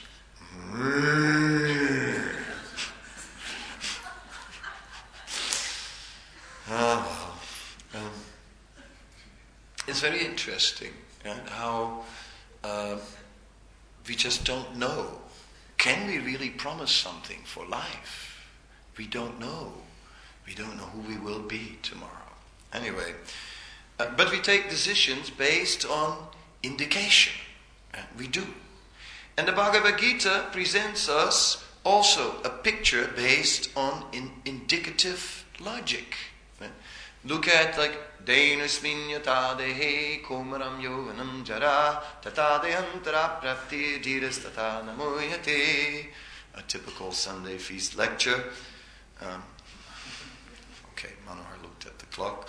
Ah, well. Um, it's very interesting, yeah, how uh, we just don't know. Can we really promise something for life? We don't know. We don't know who we will be tomorrow. Anyway, uh, but we take decisions based on indication. Uh, we do. And the Bhagavad Gita presents us also a picture based on in, indicative logic. Right? Look at like Dainasmin yata dehe komaram yovanam jara tata deyantara prapti dhiras tata namoyate. A typical Sunday feast lecture. Um, okay, Manohar looked at the clock.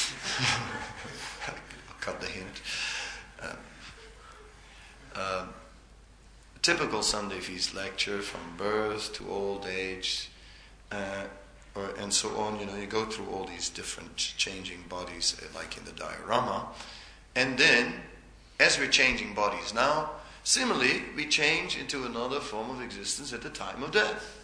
I'll cut the hint. Uh, uh, typical Sunday feast lecture from birth to old age, uh, or, and so on. You know, you go through all these different changing bodies, uh, like in the diorama, and then, as we're changing bodies now, similarly, we change into another form of existence at the time of death.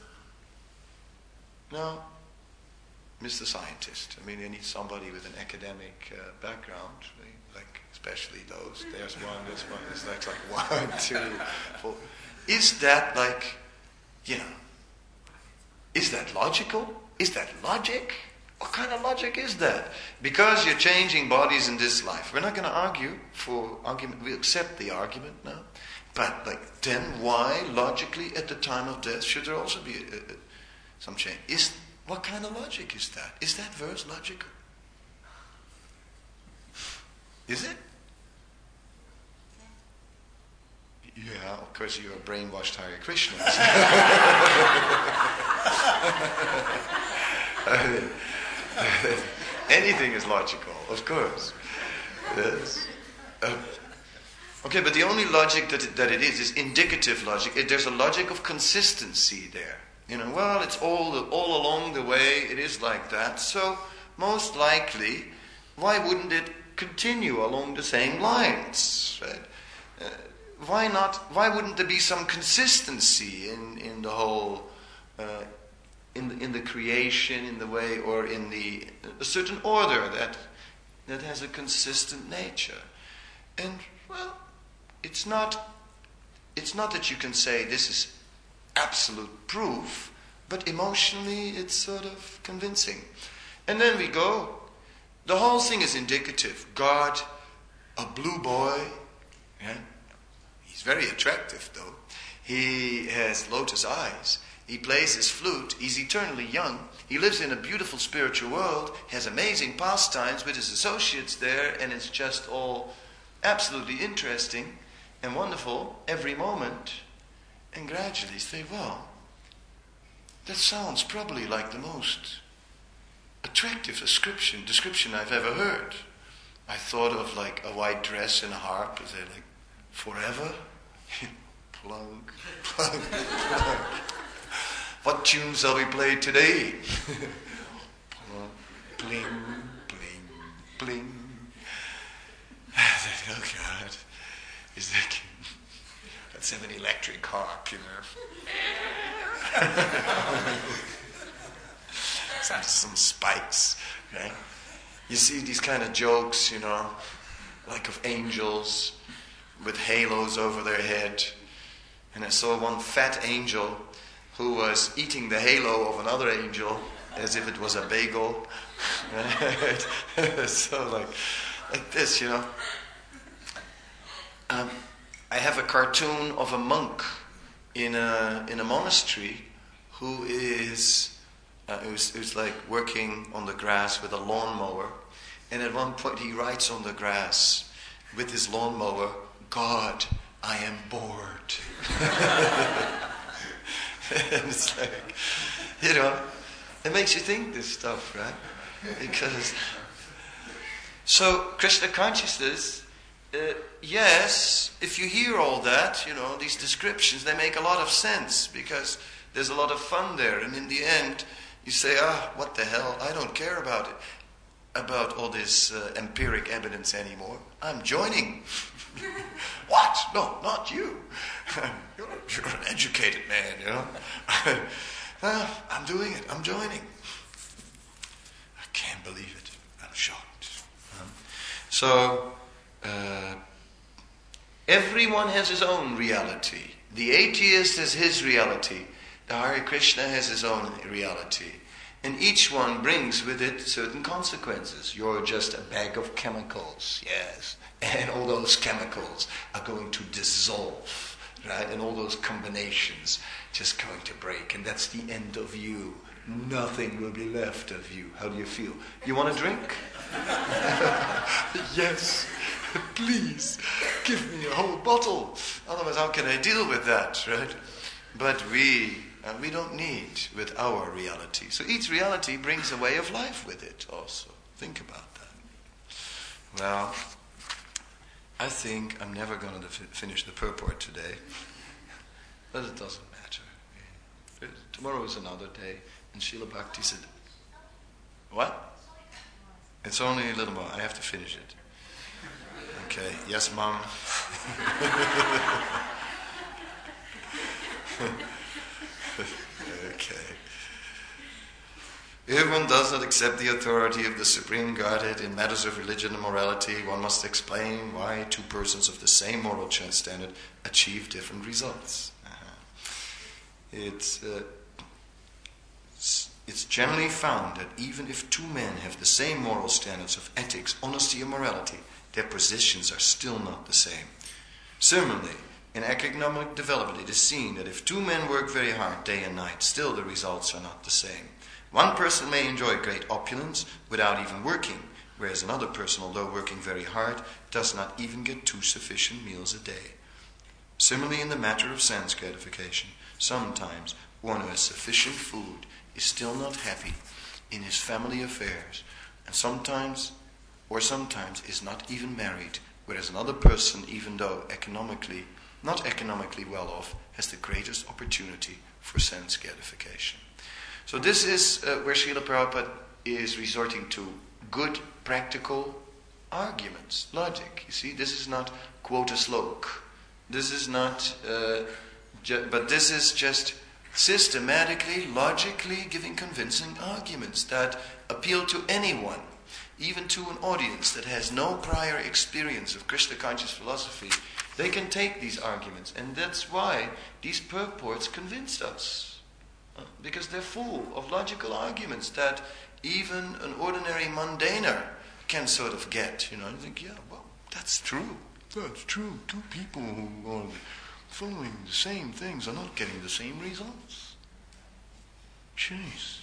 Now, Mister Scientist, I mean, you need somebody with an academic uh, background, like especially those. There's one, there's one, there's like, like one, two, four. Is that like, you know, is that logical? Is that logic? What kind of logic is that? Because you're changing bodies in this life. We're not going to argue for argument. We accept the argument now. But like, then why, logically, at the time of death, should there also be a, a, some change? Is What kind of logic is that? Is that verse logical? Is it? Yeah, of course you are brainwashed Hare Krishnas. Anything is logical, of course. Yes. Uh, okay, but the only logic that it, that it is is indicative logic. It, there's a logic of consistency there. You know, well, it's all all along the way. It is like that. So most likely, why wouldn't it continue along the same lines? Right? Uh, why not? Why wouldn't there be some consistency in, in the whole, uh, in the, in the creation, in the way, or in the a certain order that that has a consistent nature? And well, it's not. It's not that you can say this is absolute proof, but emotionally it's sort of convincing. And then we go. The whole thing is indicative. God, a blue boy, yeah? He's very attractive though. He has lotus eyes. He plays his flute. He's eternally young. He lives in a beautiful spiritual world, has amazing pastimes with his associates there, and it's just all absolutely interesting and wonderful every moment. And gradually say, well, that sounds probably like the most attractive description description I've ever heard. I thought of like a white dress and a harp. Is it like forever? Plunk, plunk, plunk. What tune shall we play today? Plunk, bling, bling, bling. electric harp, you know. some, some spikes, right? You see these kind of jokes, you know, like of angels with halos over their head. And I saw one fat angel who was eating the halo of another angel as if it was a bagel. Right? So like, like this, you know. Um, I have a cartoon of a monk in a in a monastery who is uh, who's, who's like working on the grass with a lawnmower, and at one point he writes on the grass with his lawnmower, "God, I am bored." And it's like, you know, it makes you think this stuff, right? Because so Krishna consciousness. Uh, yes, if you hear all that, you know, these descriptions, they make a lot of sense because there's a lot of fun there. And in the end, you say, ah, what the hell? I don't care about it, about all this uh, empiric evidence anymore. I'm joining. What? No, not you. you're, you're an educated man, you know. ah, I'm doing it. I'm joining. I can't believe it. I'm shocked. Um, so... Uh, everyone has his own reality. The atheist has his reality. The Hare Krishna has his own reality. And each one brings with it certain consequences. You're just a bag of chemicals, yes. And all those chemicals are going to dissolve, right? And all those combinations just going to break. And that's the end of you. Nothing will be left of you. How do you feel? You want a drink? Yes. Please, give me a whole bottle. Otherwise, how can I deal with that, right? But we uh, we don't need with our reality. So each reality brings a way of life with it also. Think about that. Well, I think I'm never going to fi- finish the purport today. But it doesn't matter. Tomorrow is another day. And Srila Bhakti said, what? It's only a little more. I have to finish it. Okay, yes, Mom. Okay. If one does not accept the authority of the Supreme Godhead in matters of religion and morality, one must explain why two persons of the same moral standard achieve different results. Uh-huh. It's, uh, it's, it's generally found that even if two men have the same moral standards of ethics, honesty, and morality, their positions are still not the same. Similarly, in economic development, it is seen that if two men work very hard day and night, still the results are not the same. One person may enjoy great opulence without even working, whereas another person, although working very hard, does not even get two sufficient meals a day. Similarly, in the matter of sense gratification, sometimes one who has sufficient food is still not happy in his family affairs, and sometimes or sometimes is not even married, whereas another person, even though economically, not economically well off, has the greatest opportunity for sense gratification. So this is uh, where Srila Prabhupada is resorting to good, practical arguments, logic. You see, this is not quote a slok. This is not, uh, ju- but this is just systematically, logically giving convincing arguments that appeal to anyone. Even to an audience that has no prior experience of Krishna conscious philosophy, they can take these arguments. And that's why these purports convinced us. Uh, because they're full of logical arguments that even an ordinary mundaner can sort of get. You know, and think, yeah, well, that's true. That's true. Two people who are following the same things are not getting the same results. Jeez.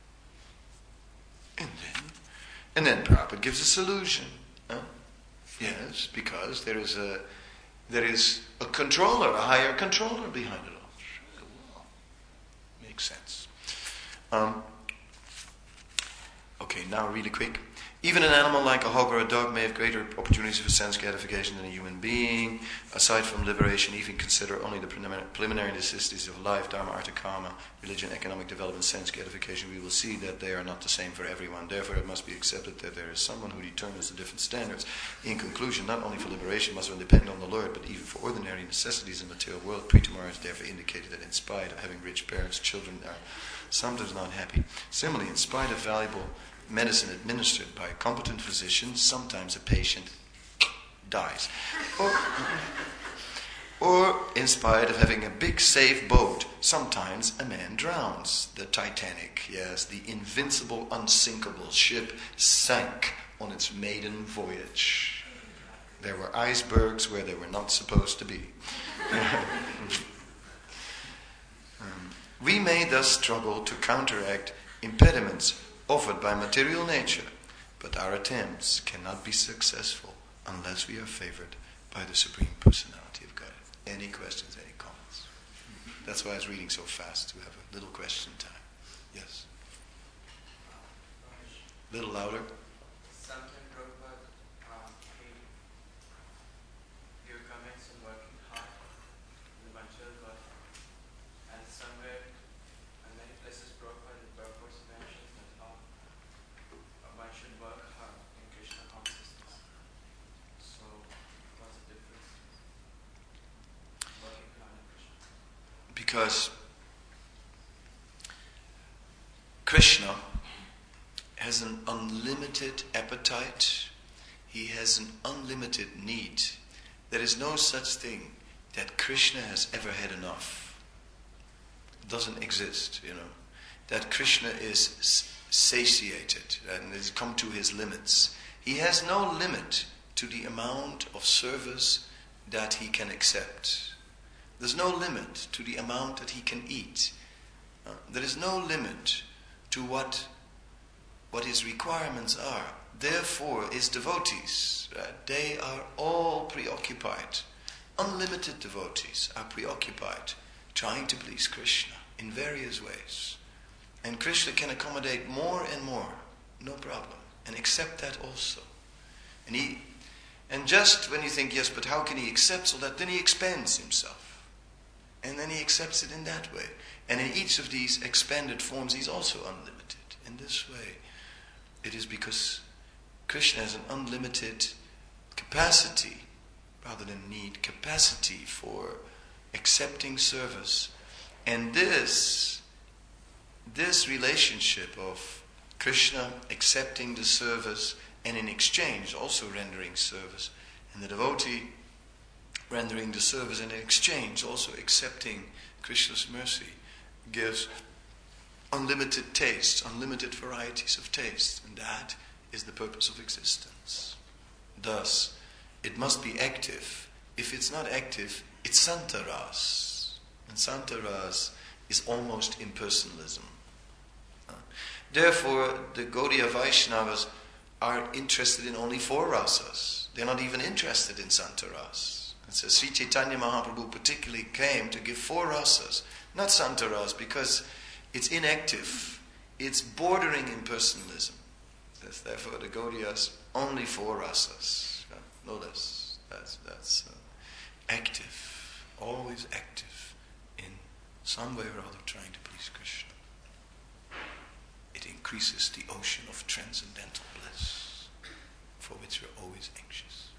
And then And then Prabhupada gives a solution. Huh? Yes, because there is a there is a controller, a higher controller behind it all. Sure, well, makes sense. Um, okay, now really quick. Even an animal like a hog or a dog may have greater opportunities for sense gratification than a human being. Aside from liberation, even consider only the preliminary necessities of life, dharma, artha, karma, religion, economic development, sense gratification. We will see that they are not the same for everyone. Therefore, it must be accepted that there is someone who determines the different standards. In conclusion, not only for liberation must one depend on the Lord, but even for ordinary necessities in the material world. Preeta Maharaj therefore indicated that in spite of having rich parents, children are sometimes not happy. Similarly, in spite of valuable medicine administered by a competent physician, sometimes a patient dies. Or, or in spite of having a big safe boat, sometimes a man drowns. The Titanic, yes, the invincible, unsinkable ship sank on its maiden voyage. There were icebergs where they were not supposed to be. um, we may thus struggle to counteract impediments offered by material nature, but our attempts cannot be successful unless we are favored by the Supreme Personality of God. Any questions, any comments? That's why I was reading so fast, to have a little question time. Yes? A little louder. Sometimes Prabhupada, um, he, he recommends and working hard in the material world, and somewhere, in many places Prabhupada in purpose mentions that how one should work hard in Krishna consciousness. So, what's the difference? Working hard in Krishna. Because Krishna has an unlimited appetite. He has an unlimited need. There is no such thing that Krishna has ever had enough. It doesn't exist, you know. That Krishna is satiated and has come to his limits. He has no limit to the amount of service that he can accept. There's no limit to the amount that he can eat. Uh, there is no limit to what what his requirements are. Therefore, his devotees, right, they are all preoccupied. Unlimited devotees are preoccupied trying to please Krishna in various ways. And Krishna can accommodate more and more, no problem, and accept that also. And he, and just when you think, yes, but how can he accept all that? Then he expands himself. And then he accepts it in that way. And in each of these expanded forms, he's also unlimited. In this way, it is because Krishna has an unlimited capacity, rather than need, capacity for accepting service. And this, this relationship of Krishna accepting the service and in exchange also rendering service, and the devotee rendering the service and in exchange also accepting Krishna's mercy, gives unlimited tastes, unlimited varieties of taste, and that is the purpose of existence. Thus, it must be active. If it's not active, it's Santaras. And Santaras is almost impersonalism. Uh, therefore, the Gaudiya Vaishnavas are interested in only four rasas. They're not even interested in Santaras. And so Sri Chaitanya Mahaprabhu particularly came to give four rasas, not Santaras, because it's inactive. It's bordering impersonalism. That's therefore the Gaudiyas only four rasas, yeah, no less. That's that's uh, active, always active in some way or other trying to please Krishna. It increases the ocean of transcendental bliss, for which we're always anxious.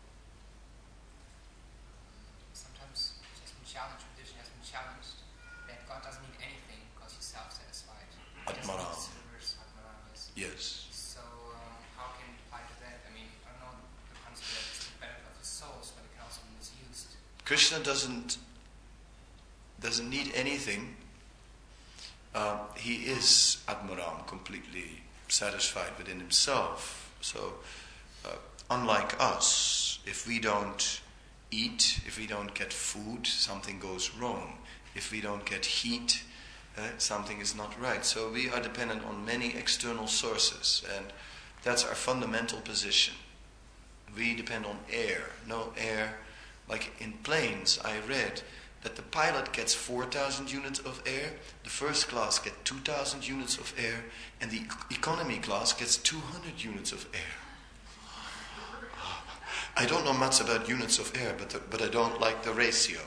Sometimes it has been challenged, tradition has been challenged, that God doesn't need anything because he's self-satisfied. Atmaram. Yes. Yes. So um, how can we apply to that? I mean, I don't know the concept that it's the benefit of the souls, but it can also be misused. Krishna doesn't doesn't need anything. Uh, he is Atmaram, completely satisfied within himself. So, uh, unlike us, if we don't eat, if we don't get food, something goes wrong. If we don't get heat, uh, something is not right. So we are dependent on many external sources, and that's our fundamental position. We depend on air. No air, like in planes, I read that the pilot gets four thousand units of air, the first class gets two thousand units of air, and the economy class gets two hundred units of air. I don't know much about units of air, but the, but I don't like the ratio.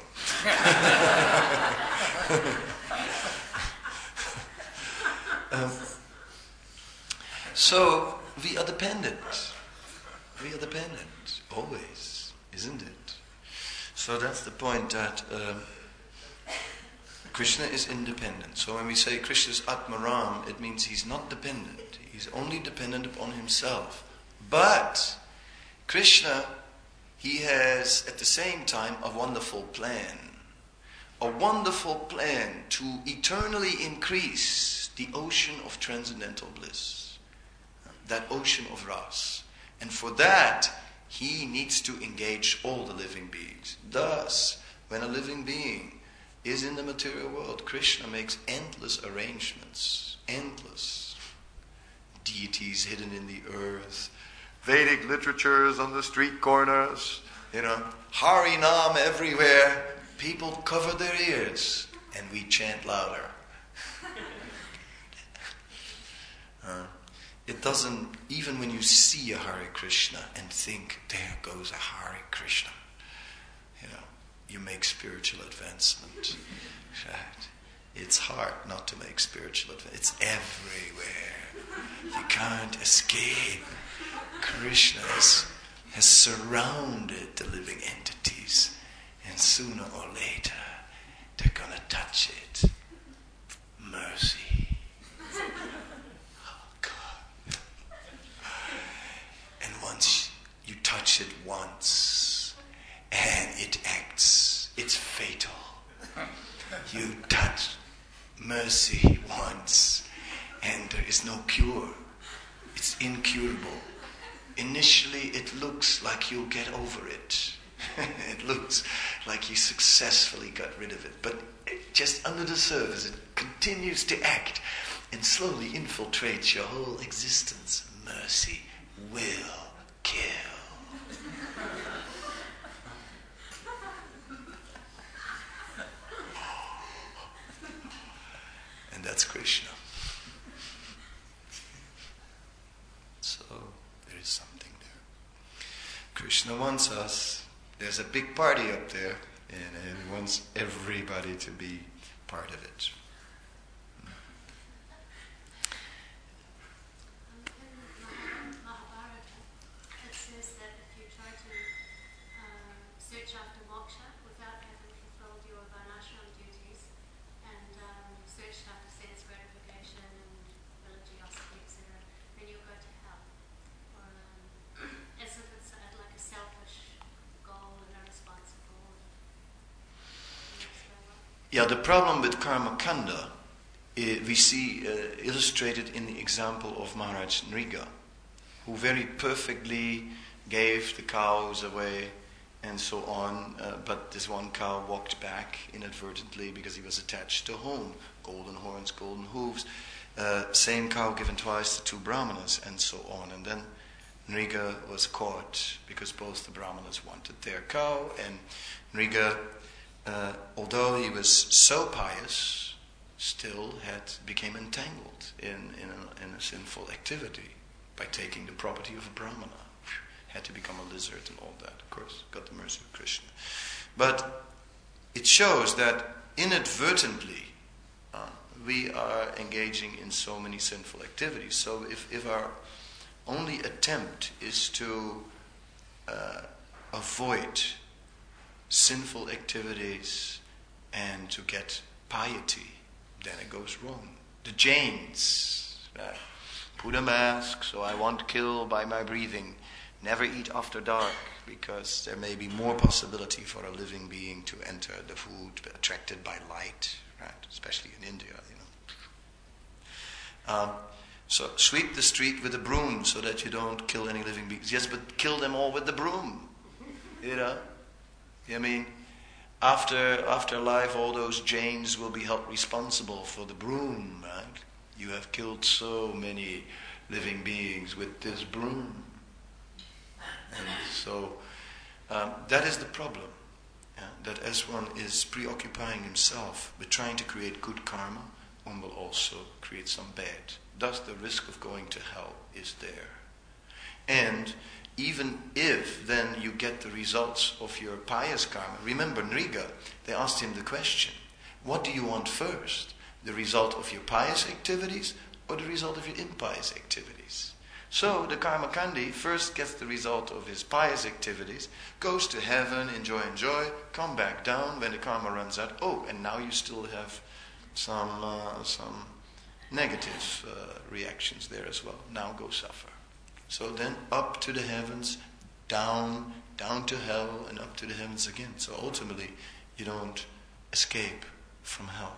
um, so we are dependent. We are dependent, always, isn't it? So that's the point, that um, Krishna is independent. So when we say Krishna is Atmaram, it means he's not dependent. He's only dependent upon himself. But Krishna, he has at the same time a wonderful plan. A wonderful plan to eternally increase the ocean of transcendental bliss. That ocean of Ras. And for that, he needs to engage all the living beings. Thus, when a living being is in the material world, Krishna makes endless arrangements. Endless. Deities hidden in the earth. Vedic literatures on the street corners. You know, Harinam everywhere. People cover their ears. And we chant louder. uh, It doesn't, even when you see a Hare Krishna and think, there goes a Hare Krishna, you know, you make spiritual advancement. Right? It's hard not to make spiritual advancement. It's everywhere. You can't escape. Krishna has, has surrounded the living entities, and sooner or later, they're going to touch it. Mercy. Once you touch it once and it acts, it's fatal. You touch mercy once and there is no cure. It's incurable. Initially it looks like you'll get over it. It looks like you successfully got rid of it. But it, just under the surface it continues to act and slowly infiltrates your whole existence. Mercy will kill. And that's Krishna. So there is something there. Krishna wants us. There's a big party up there, and he wants everybody to be part of it. Yeah, the problem with Karma Kanda, uh, we see uh, illustrated in the example of Maharaj Nriga, who very perfectly gave the cows away and so on, uh, but this one cow walked back inadvertently because he was attached to home. Golden horns, golden hooves. Uh, same cow given twice to two brahmanas and so on. And then Nriga was caught because both the brahmanas wanted their cow, and Nriga, Uh, although he was so pious, still had became entangled in, in, a, in a sinful activity by taking the property of a brahmana. Had to become a lizard and all that. Of course, got the mercy of Krishna. But it shows that inadvertently uh, we are engaging in so many sinful activities. So if, if our only attempt is to uh, avoid sinful activities and to get piety, then it goes wrong. The Jains, right? Put a mask so I won't kill by my breathing. Never eat after dark because there may be more possibility for a living being to enter the food attracted by light, right? Especially in India, you know. Um, so sweep the street with a broom so that you don't kill any living beings. Yes, but kill them all with the broom, you know. I mean, after after life, all those Jains will be held responsible for the broom, right? You have killed so many living beings with this broom. And so, um, that is the problem. Yeah? That as one is preoccupying himself with trying to create good karma, one will also create some bad. Thus the risk of going to hell is there. And even if then you get the results of your pious karma, remember Nriga, they asked him the question, what do you want first? The result of your pious activities or the result of your impious activities? So the Karmakandi first gets the result of his pious activities, goes to heaven, enjoy, enjoy, come back down when the karma runs out. Oh, and now you still have some uh, some negative uh, reactions there as well. Now go suffer. So then up to the heavens, down, down to hell, and up to the heavens again. So ultimately, you don't escape from hell.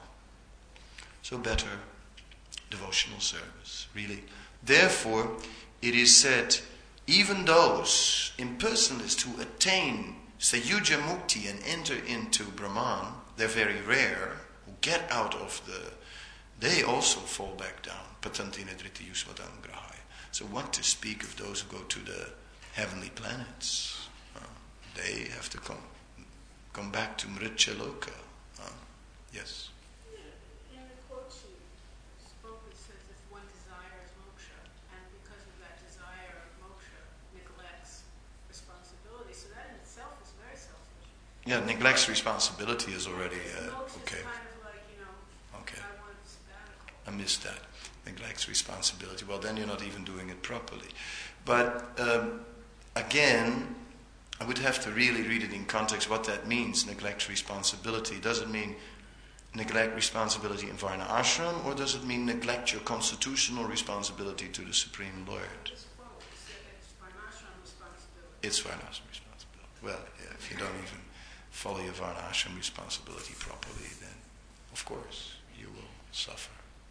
So better devotional service, really. Therefore, it is said, even those impersonalists who attain Sayuja Mukti and enter into Brahman, they're very rare, who get out of the, they also fall back down. Patanti nedriti yusvatam grahaya. So what to speak of those who go to the heavenly planets? Uh, they have to come come back to Mritya Loka. Uh, yes? In the quote you spoke, it says if one desires moksha, and because of that desire of moksha neglects responsibility, so that in itself is very selfish. Yeah, neglects responsibility is already uh, Moksha okay. is kind of like, you know, Okay. I want a sabbatical. I missed that. Neglects responsibility. Well, then you're not even doing it properly. But um, again, I would have to really read it in context what that means, neglect responsibility. Does it mean neglect responsibility in Varna Ashram, or does it mean neglect your constitutional responsibility to the Supreme Lord? This quote said it's Varnashram responsibility. It's Varna Ashram responsibility. Well, yeah, if you don't even follow your Varna Ashram responsibility properly, then of course you will suffer.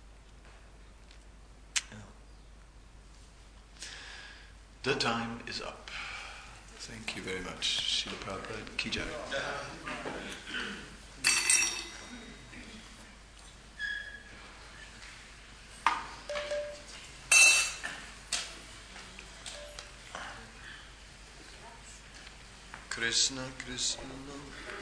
Yeah. The time is up. Thank you very much. Srila Prabhupada Ki Jai. Krishna Krishna